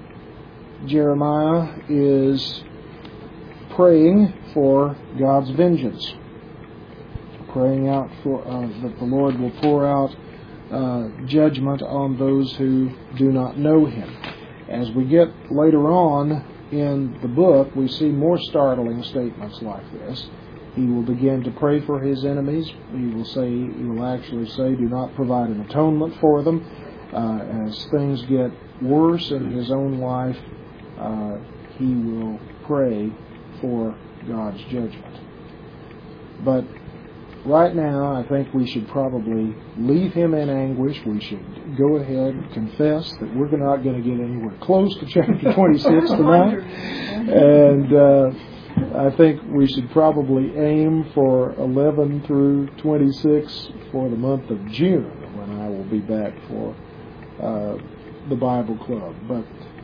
Jeremiah is praying for God's vengeance, praying out for uh, that the Lord will pour out uh, judgment on those who do not know Him. As we get later on in the book, we see more startling statements like this. He will begin to pray for his enemies. He will say, he will actually say, do not provide an atonement for them. Uh, as things get worse in his own life, uh, he will pray for God's judgment. But right now, I think we should probably leave him in anguish. We should go ahead and confess that we're not going to get anywhere close to chapter twenty-six tonight. And uh, I think we should probably aim for eleven through twenty-six for the month of June, when I will be back for uh, the Bible Club. But